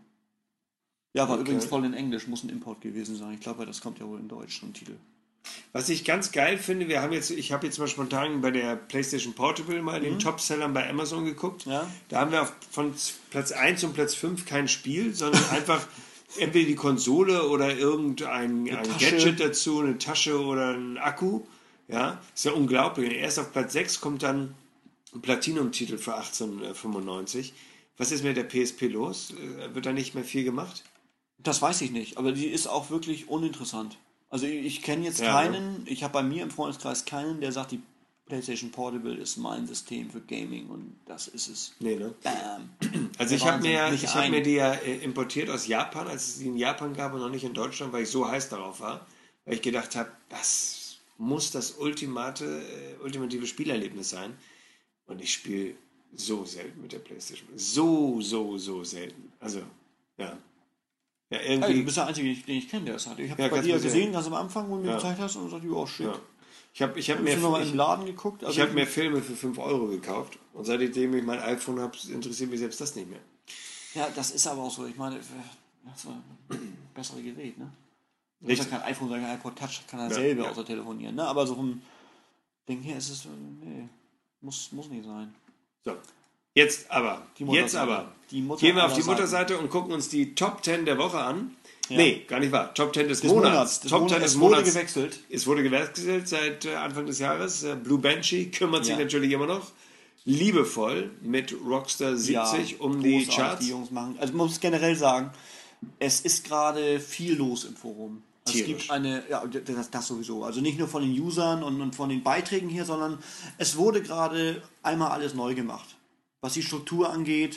Ja, war übrigens voll in Englisch, muss ein Import gewesen sein. Ich glaube, das kommt ja wohl in Deutsch, so ein Titel. Was ich ganz geil finde, wir haben jetzt, ich habe jetzt mal spontan bei der PlayStation Portable mal in den Topsellern bei Amazon geguckt. Mhm. Ja. Da haben wir auf, von Platz eins und Platz fünf kein Spiel, sondern einfach entweder die Konsole oder irgendein ein Tasche. Gadget dazu, eine Tasche oder ein Akku. Ja, ist ja unglaublich. Erst auf Platz sechs kommt dann ein Platinum-Titel für achtzehnhundertfünfundneunzig. Was ist mit der P S P los? Äh, Wird da nicht mehr viel gemacht? Das weiß ich nicht, aber die ist auch wirklich uninteressant. Also ich, ich kenne jetzt Ja, keinen, ich habe bei mir im Freundeskreis keinen, der sagt, die PlayStation Portable ist mein System für Gaming und das ist es. Nee, ne? Bam. Also Der ich habe Wahnsinn. mir, Nicht ich hab ein. mir die ja äh, importiert aus Japan, als es die in Japan gab und noch nicht in Deutschland, weil ich so heiß darauf war, weil ich gedacht habe, das muss das ultimate, äh, ultimative Spielerlebnis sein. Und ich spiele so selten mit der PlayStation. So, so, so selten. Also, ja. Ja, Hey, irgendwie. du bist der Einzige, den ich, den ich kenne, der es hat. Ich habe Ja, bei kannst dir du sehen. gesehen, ganz am Anfang, wo du mir Ja. gezeigt hast und sagte, oh shit. Ja. Ich habe ich hab Hast du mir, nochmal ich, im Laden geguckt? Also ich hab mir Filme für fünf Euro gekauft und seitdem ich mein iPhone habe, interessiert mich selbst das nicht mehr. Ja, das ist aber auch so. Ich meine, das war ein besseres Gerät, ne? Das ist Richtig. ja kein iPhone, sondern ein iPod Touch, kann er Ja, selber ja. außer telefonieren, ne? Aber so vom Ding her ist es, äh, nee, muss, muss nicht sein. So. Jetzt aber, Die jetzt Mutterseite. aber, Die Mutter gehen wir auf aller die Mutterseite und gucken uns die Top zehn der Woche an. Ja. Nee, gar nicht wahr. Top zehn des, Des Monats. Monats. Des Top Monats. zehn des Es wurde Monats. gewechselt. Es wurde gewechselt seit äh, Anfang des Jahres. Äh, Blue Banshee kümmert sich Ja. natürlich immer noch liebevoll mit Rockstar siebzig um die großartig, Charts. Die Jungs machen. Also man muss generell sagen, es ist gerade viel los im Forum. Also es Tierisch. gibt eine, ja, das, das sowieso. Also nicht nur von den Usern und, und von den Beiträgen hier, sondern es wurde gerade einmal alles neu gemacht. Was die Struktur angeht,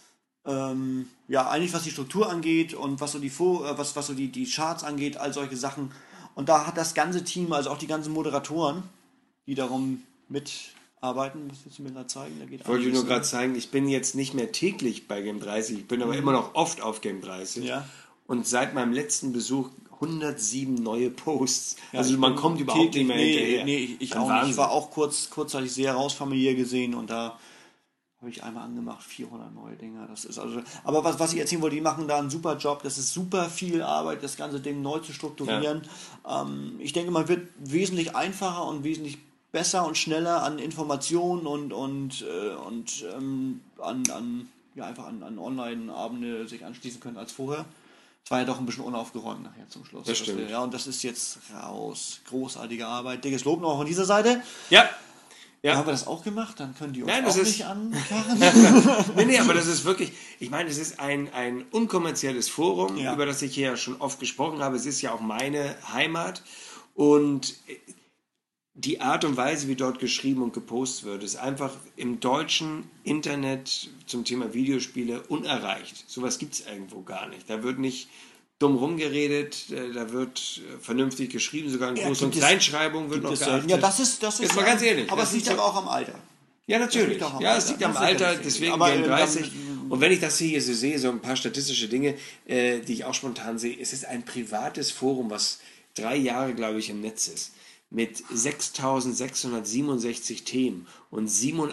ähm, ja, eigentlich was die Struktur angeht und was so die Vor äh, was, was so die, die Charts angeht, all solche Sachen. Und da hat das ganze Team, also auch die ganzen Moderatoren, die darum mitarbeiten, was willst du mir gerade zeigen? Da geht Ich wollte dir einiges, nur gerade zeigen, ich bin jetzt nicht mehr täglich bei Game dreißig, ich bin aber immer noch oft auf Game dreißig. Ja. Und seit meinem letzten Besuch hundertsieben neue Posts. Ja, also ich man bin kommt überhaupt täglich- nicht mehr nee, hinterher. Nee, ich, ich Ein auch nicht. Ich Wahnsinn. war auch kurz, kurzzeitig sehr raus familiär gesehen und da habe ich einmal angemacht, vierhundert neue Dinger. Das ist also, aber was, was ich erzählen wollte, die machen da einen super Job. Das ist super viel Arbeit, das ganze Ding neu zu strukturieren. Ähm, ich denke, man wird wesentlich einfacher und wesentlich besser und schneller an Informationen und, und, äh, und ähm, an, an, ja, einfach an, an Online-Abende sich anschließen können als vorher. Es war ja doch ein bisschen unaufgeräumt nachher zum Schluss. Das stimmt. wir- Ja, und das ist jetzt raus. Großartige Arbeit. Dickes Lob noch von dieser Seite. Ja, Ja. Haben wir das auch gemacht? Dann können die uns Nein, auch das ist- nicht ankarren. Nee, nee, aber das ist wirklich, ich meine, es ist ein, ein unkommerzielles Forum, Ja. über das ich hier ja schon oft gesprochen habe. Es ist ja auch meine Heimat und die Art und Weise, wie dort geschrieben und gepostet wird, ist einfach im deutschen Internet zum Thema Videospiele unerreicht. Sowas gibt es irgendwo gar nicht. Da wird nicht dumm rumgeredet, äh, da wird äh, vernünftig geschrieben, sogar in Ja, Groß- und gibt es- Kleinschreibung wird Gibt noch es geachtet. selten. Ja, das ist, das ist Jetzt mal ganz ehrlich, Aber das es liegt liegt aber auch am Alter. Ja, Das natürlich. liegt auch am Ja, es Alter. liegt am Das Alter, sicherlich. deswegen Aber, Game äh, dreißig. dann- Und wenn ich das hier so sehe, so ein paar statistische Dinge, äh, die ich auch spontan sehe, es ist ein privates Forum, was drei Jahre, glaube ich, im Netz ist, mit sechstausendsechshundertsiebenundsechzig Themen und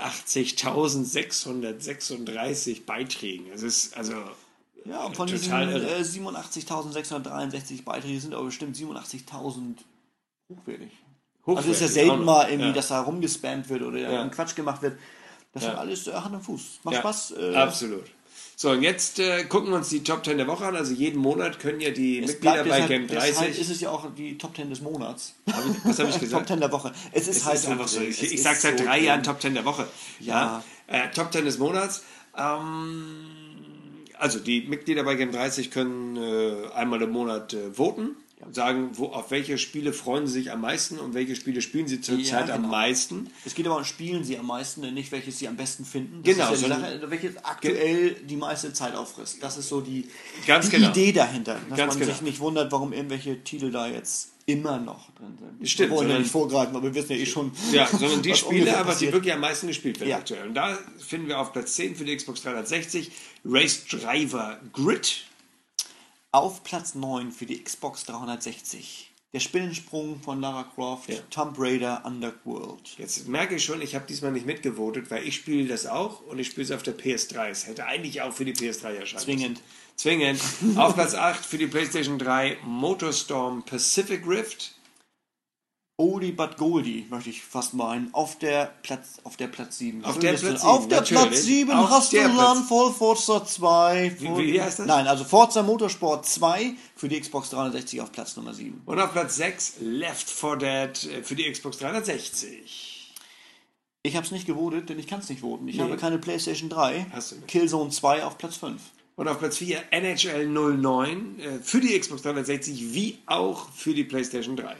siebenundachtzigtausendsechshundertsechsunddreißig Beiträgen. Es ist also Ja, und von total diesen irre. äh, siebenundachtzigtausendsechshundertdreiundsechzig Beiträgen sind aber bestimmt siebenundachtzigtausend hochwertig. Also ist ja Hochwertig, selten auch noch. mal irgendwie, Ja. dass da rumgespammt wird oder Ja. ein Quatsch gemacht wird. Das Ja. sind alles äh, Hand und Fuß. Macht Ja, Spaß. Äh, absolut. So, und jetzt äh, gucken wir uns die Top zehn der Woche an. Also jeden Monat können ja die Es Mitglieder bleibt bei deshalb, Game deshalb dreißig... ist es ja auch die Top zehn des Monats. Hab ich, was habe ich Top gesagt? zehn der Woche. Es ist Es halt ist einfach so. drin. Ich, Es ich ist sage seit so drei drin. Jahren Top zehn der Woche. Ja. Ja. Äh, Top zehn des Monats. Ähm, also die Mitglieder bei Game dreißig können äh, einmal im Monat äh, voten. Sagen, wo, auf welche Spiele freuen sie sich am meisten und welche Spiele spielen sie zurzeit Ja, am genau. meisten. Es geht aber um Spielen sie am meisten, nicht welches sie am besten finden. Das Genau, ist ja die sondern- Sache, welches aktuell die meiste Zeit auffrisst. Das ist so die, Ganz die genau. Idee dahinter. Dass Ganz man genau. sich nicht wundert, warum irgendwelche Titel da jetzt immer noch drin sind. Stimmt, Wir wollen ja sondern- nicht vorgreifen, aber wir wissen ja eh schon. Ja, sondern die was Spiele, ungefähr aber die passiert. wirklich am meisten gespielt werden Ja. aktuell. Und da finden wir auf Platz zehn für die Xbox dreihundertsechzig Race Driver Grid. Auf Platz neun für die Xbox dreihundertsechzig. Der Spinnensprung von Lara Croft, Ja. Tomb Raider Underworld. Jetzt merke ich schon, ich habe diesmal nicht mitgevotet, weil ich spiele das auch und ich spiele es auf der P S drei. Es hätte eigentlich auch für die P S drei erscheinen Zwingend. müssen. Zwingend. Auf Platz acht für die PlayStation drei Motorstorm Pacific Rift. Oldie but Goldie, möchte ich fast meinen. Auf der Platz, auf der Platz sieben. Auf Was der ist das Platz denn? Auf sieben, der natürlich. Platz sieben Auf hast du der dann Platz- voll Forza zwei. Wie- wie heißt das? Nein, also Forza Motorsport zwei für die Xbox dreihundertsechzig auf Platz Nummer sieben. Und auf Platz sechs Left four Dead äh, für die Xbox dreihundertsechzig. Ich habe es nicht gewotet, denn ich kann es nicht voten. Ich Nee. habe keine PlayStation drei. Hast du nicht. Killzone zwei auf Platz fünf. Und auf Platz vier N H L null neun äh, für die Xbox dreihundertsechzig wie auch für die PlayStation drei.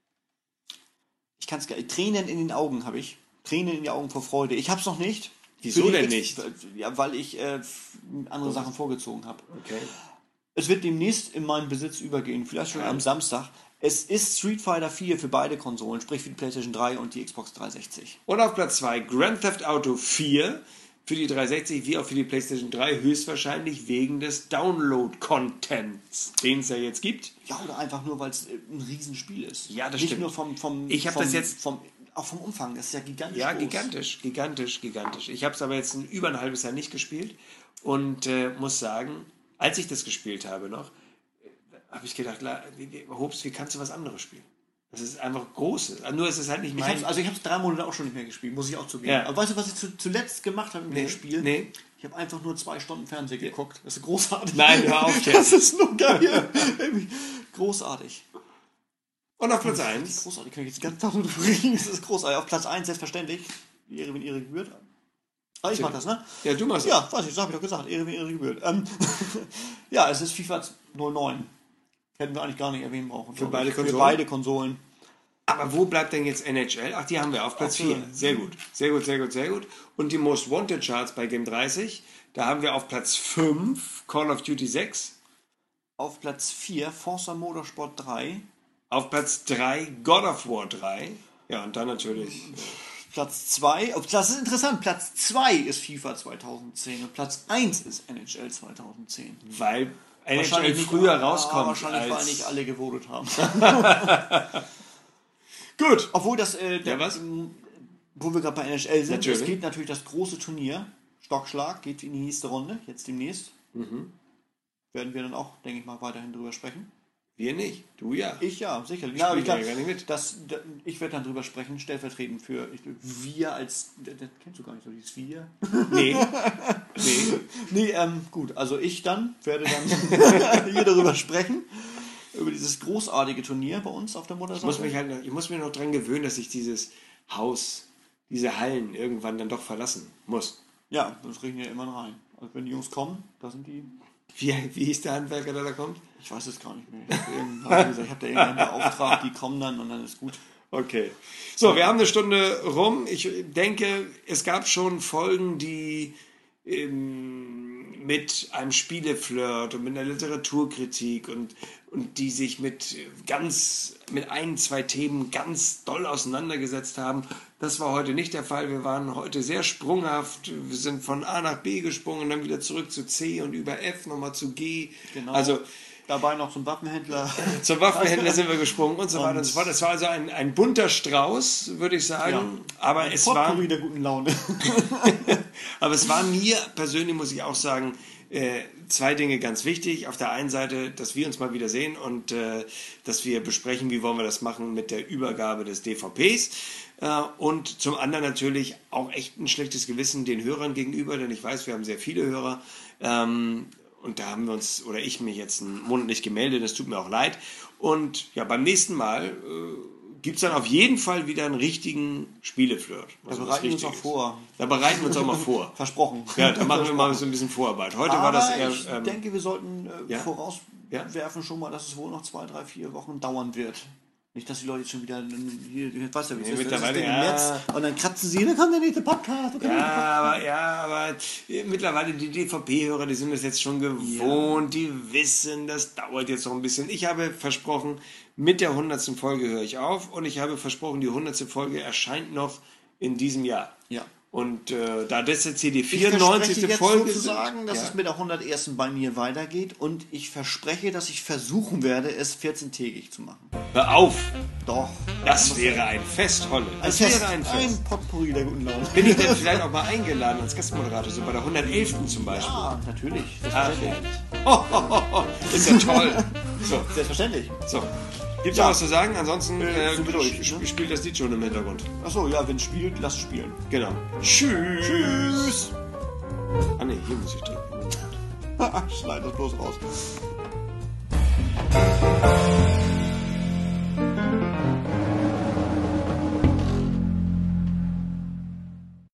Ich kann es gar Tränen in den Augen habe ich. Tränen in die Augen vor Freude. Ich habe es noch nicht. Wieso Für die denn X- nicht? Ja, weil ich äh, andere Sachen vorgezogen habe. Okay. Es wird demnächst in meinen Besitz übergehen, vielleicht schon Ja. am Samstag. Es ist Street Fighter vier für beide Konsolen, sprich für die PlayStation drei und die Xbox dreihundertsechzig. Und auf Platz zwei Grand Theft Auto vier für die dreihundertsechzig wie auch für die PlayStation drei, höchstwahrscheinlich wegen des Download-Contents, den es ja jetzt gibt. Ja, oder einfach nur, weil es äh, ein Riesenspiel ist. Ja, das Nicht stimmt. nur vom, vom, Ich hab vom, das jetzt- vom, auch vom Umfang, das ist ja gigantisch Ja, groß. gigantisch, gigantisch, gigantisch. Ich habe es aber jetzt ein, über ein halbes Jahr nicht gespielt und äh, muss sagen, als ich das gespielt habe noch, habe ich gedacht, la- wie- wie- Hobbs, wie kannst du was anderes spielen? Das ist einfach groß. Nur ist es halt nicht Ich mein... hab's, also ich habe es drei Monate auch schon nicht mehr gespielt, muss ich auch zugeben. Ja. Aber weißt du, was ich zu, zuletzt gemacht habe mit Nee, dem Spiel? nee. Ich habe einfach nur zwei Stunden Fernsehen geguckt. Das ist großartig. Nein, hör auf jetzt. Das ist nur geil. großartig. Und auf Platz eins Großartig, kann ich jetzt den ganzen Tag nur drüber reden. Das ist großartig. Auf Platz eins selbstverständlich. Die Ehre, wenn Ehre gebührt. Ah, ich mach das, ne? Ja, du machst Ja, weiß ich, das habe ich doch gesagt. Ehre, wenn Ehre gebührt. Ähm, ja, es ist FIFA null neun. Hätten wir eigentlich gar nicht erwähnen brauchen. Für beide Für Konsolen? beide Konsolen. Aber wo bleibt denn jetzt N H L? Ach, die haben wir auf Platz Ach so. vier. Sehr gut. Sehr gut, sehr gut, sehr gut. Und die Most Wanted Charts bei Game dreißig, da haben wir auf Platz fünf Call of Duty sechs, Auf Platz vier Forza Motorsport drei. auf Platz drei God of War drei. Ja, und dann natürlich. Platz zwei. Oh, das ist interessant. Platz zwei ist FIFA zweitausendzehn und Platz eins ist N H L zweitausendzehn. Weil N H L Wahrscheinlich nicht- früher ah, rauskommt. Wahrscheinlich, weil als, nicht alle gewotet haben. Gut. Obwohl das, äh, Ja, was? wo wir gerade bei N H L sind, Natürlich. es geht natürlich das große Turnier. Stockschlag geht in die nächste Runde, jetzt demnächst. Mhm. Werden wir dann auch, denke ich mal, weiterhin drüber sprechen. Wir nicht. Du ja. Ich ja, sicherlich. Ich Ja, aber ich, spiele glaub, ja gar nicht mit. das, da, ich werde dann drüber sprechen, stellvertretend für ich, wir als. Das, das kennst du gar nicht so, dieses Wir. Nee. Nee. Nee, ähm, gut, also ich dann werde dann hier darüber sprechen. Über dieses großartige Turnier bei uns auf der Ich muss Mutterseite. mich halt, noch- ich muss mir noch dran gewöhnen, dass ich dieses Haus diese Hallen irgendwann dann doch verlassen muss. Ja, das riechen ja immer rein. Also wenn die Jungs kommen, da sind die... Wie, wie hieß der Handwerker, der da kommt? Ich weiß es gar nicht mehr. Ich habe irgendwann gesagt, ich habe da irgendwann beauftragt, die kommen dann und dann ist gut. Okay. So, wir haben eine Stunde rum. Ich denke, es gab schon Folgen, die ähm, mit einem Spieleflirt und mit einer Literaturkritik und, und die sich mit ganz, mit ein, zwei Themen ganz doll auseinandergesetzt haben. Das war heute nicht der Fall. Wir waren heute sehr sprunghaft. Wir sind von A nach B gesprungen, dann wieder zurück zu C und über F nochmal zu G. Genau. Also dabei noch zum Waffenhändler. zum Waffenhändler sind wir gesprungen und so weiter und so fort. Das war also ein, ein bunter Strauß, würde ich sagen. Ja. Aber Ein es war, Potpourri der guten Laune. aber es war mir persönlich, muss ich auch sagen, äh, zwei Dinge ganz wichtig. Auf der einen Seite, dass wir uns mal wieder sehen und äh, dass wir besprechen, wie wollen wir das machen mit der Übergabe des D V Ps. Äh, und zum anderen natürlich auch echt ein schlechtes Gewissen den Hörern gegenüber, denn ich weiß, wir haben sehr viele Hörer. Ähm, Und da haben wir uns, oder ich mich jetzt einen Monat nicht gemeldet, das tut mir auch leid. Und ja, beim nächsten Mal äh, gibt es dann auf jeden Fall wieder einen richtigen Spieleflirt. Da Also bereiten wir uns Richtiges. auch vor. Da bereiten wir uns auch mal vor. Versprochen. Ja, da machen wir mal so ein bisschen Vorarbeit. Heute Aber war das eher... ich Ähm, denke, wir sollten äh, ja? vorauswerfen schon mal, dass es wohl noch zwei, drei, vier Wochen dauern wird. Nicht, dass die Leute jetzt schon wieder hier, weißt du, wie es Nee, ist, mittlerweile, das ist ja. im März und dann kratzen sie, dann kommt der nächste Podcast. Okay. ja, aber, ja, aber äh, mittlerweile die D V P-Hörer, die sind das jetzt schon gewohnt, die wissen, das dauert jetzt noch ein bisschen. Ich habe versprochen, mit der hundertsten Folge höre ich auf und ich habe versprochen, die hundertste Folge erscheint noch in diesem Jahr. Ja. Und äh, da das jetzt hier die Ich vierundneunzigste verspreche Folge jetzt sozusagen, dass ja. es mit der hundertersten bei mir weitergeht und ich verspreche, dass ich versuchen werde, es vierzehntägig zu machen. Hör auf! Doch. Das wäre ein Fest, Holle. Das Fest, wäre ein Fest. ein Potpourri der guten Laune. Bin ich denn vielleicht auch mal eingeladen als Gastmoderator, so bei der hundertelften zum Beispiel? Ja, natürlich. Ach, Selbstverständlich. oh, oh, oh, oh. Ist ja toll. So, Selbstverständlich. so. Gibt's Ja. noch was zu sagen? Ansonsten Äh, äh, sind wir durch, sp- ne? spielt das Lied schon im Hintergrund. Achso, ja, wenn es spielt, lass es spielen. Genau. Tschüss. Tschüss. Ah ne, hier muss ich drücken. Schneid das bloß raus.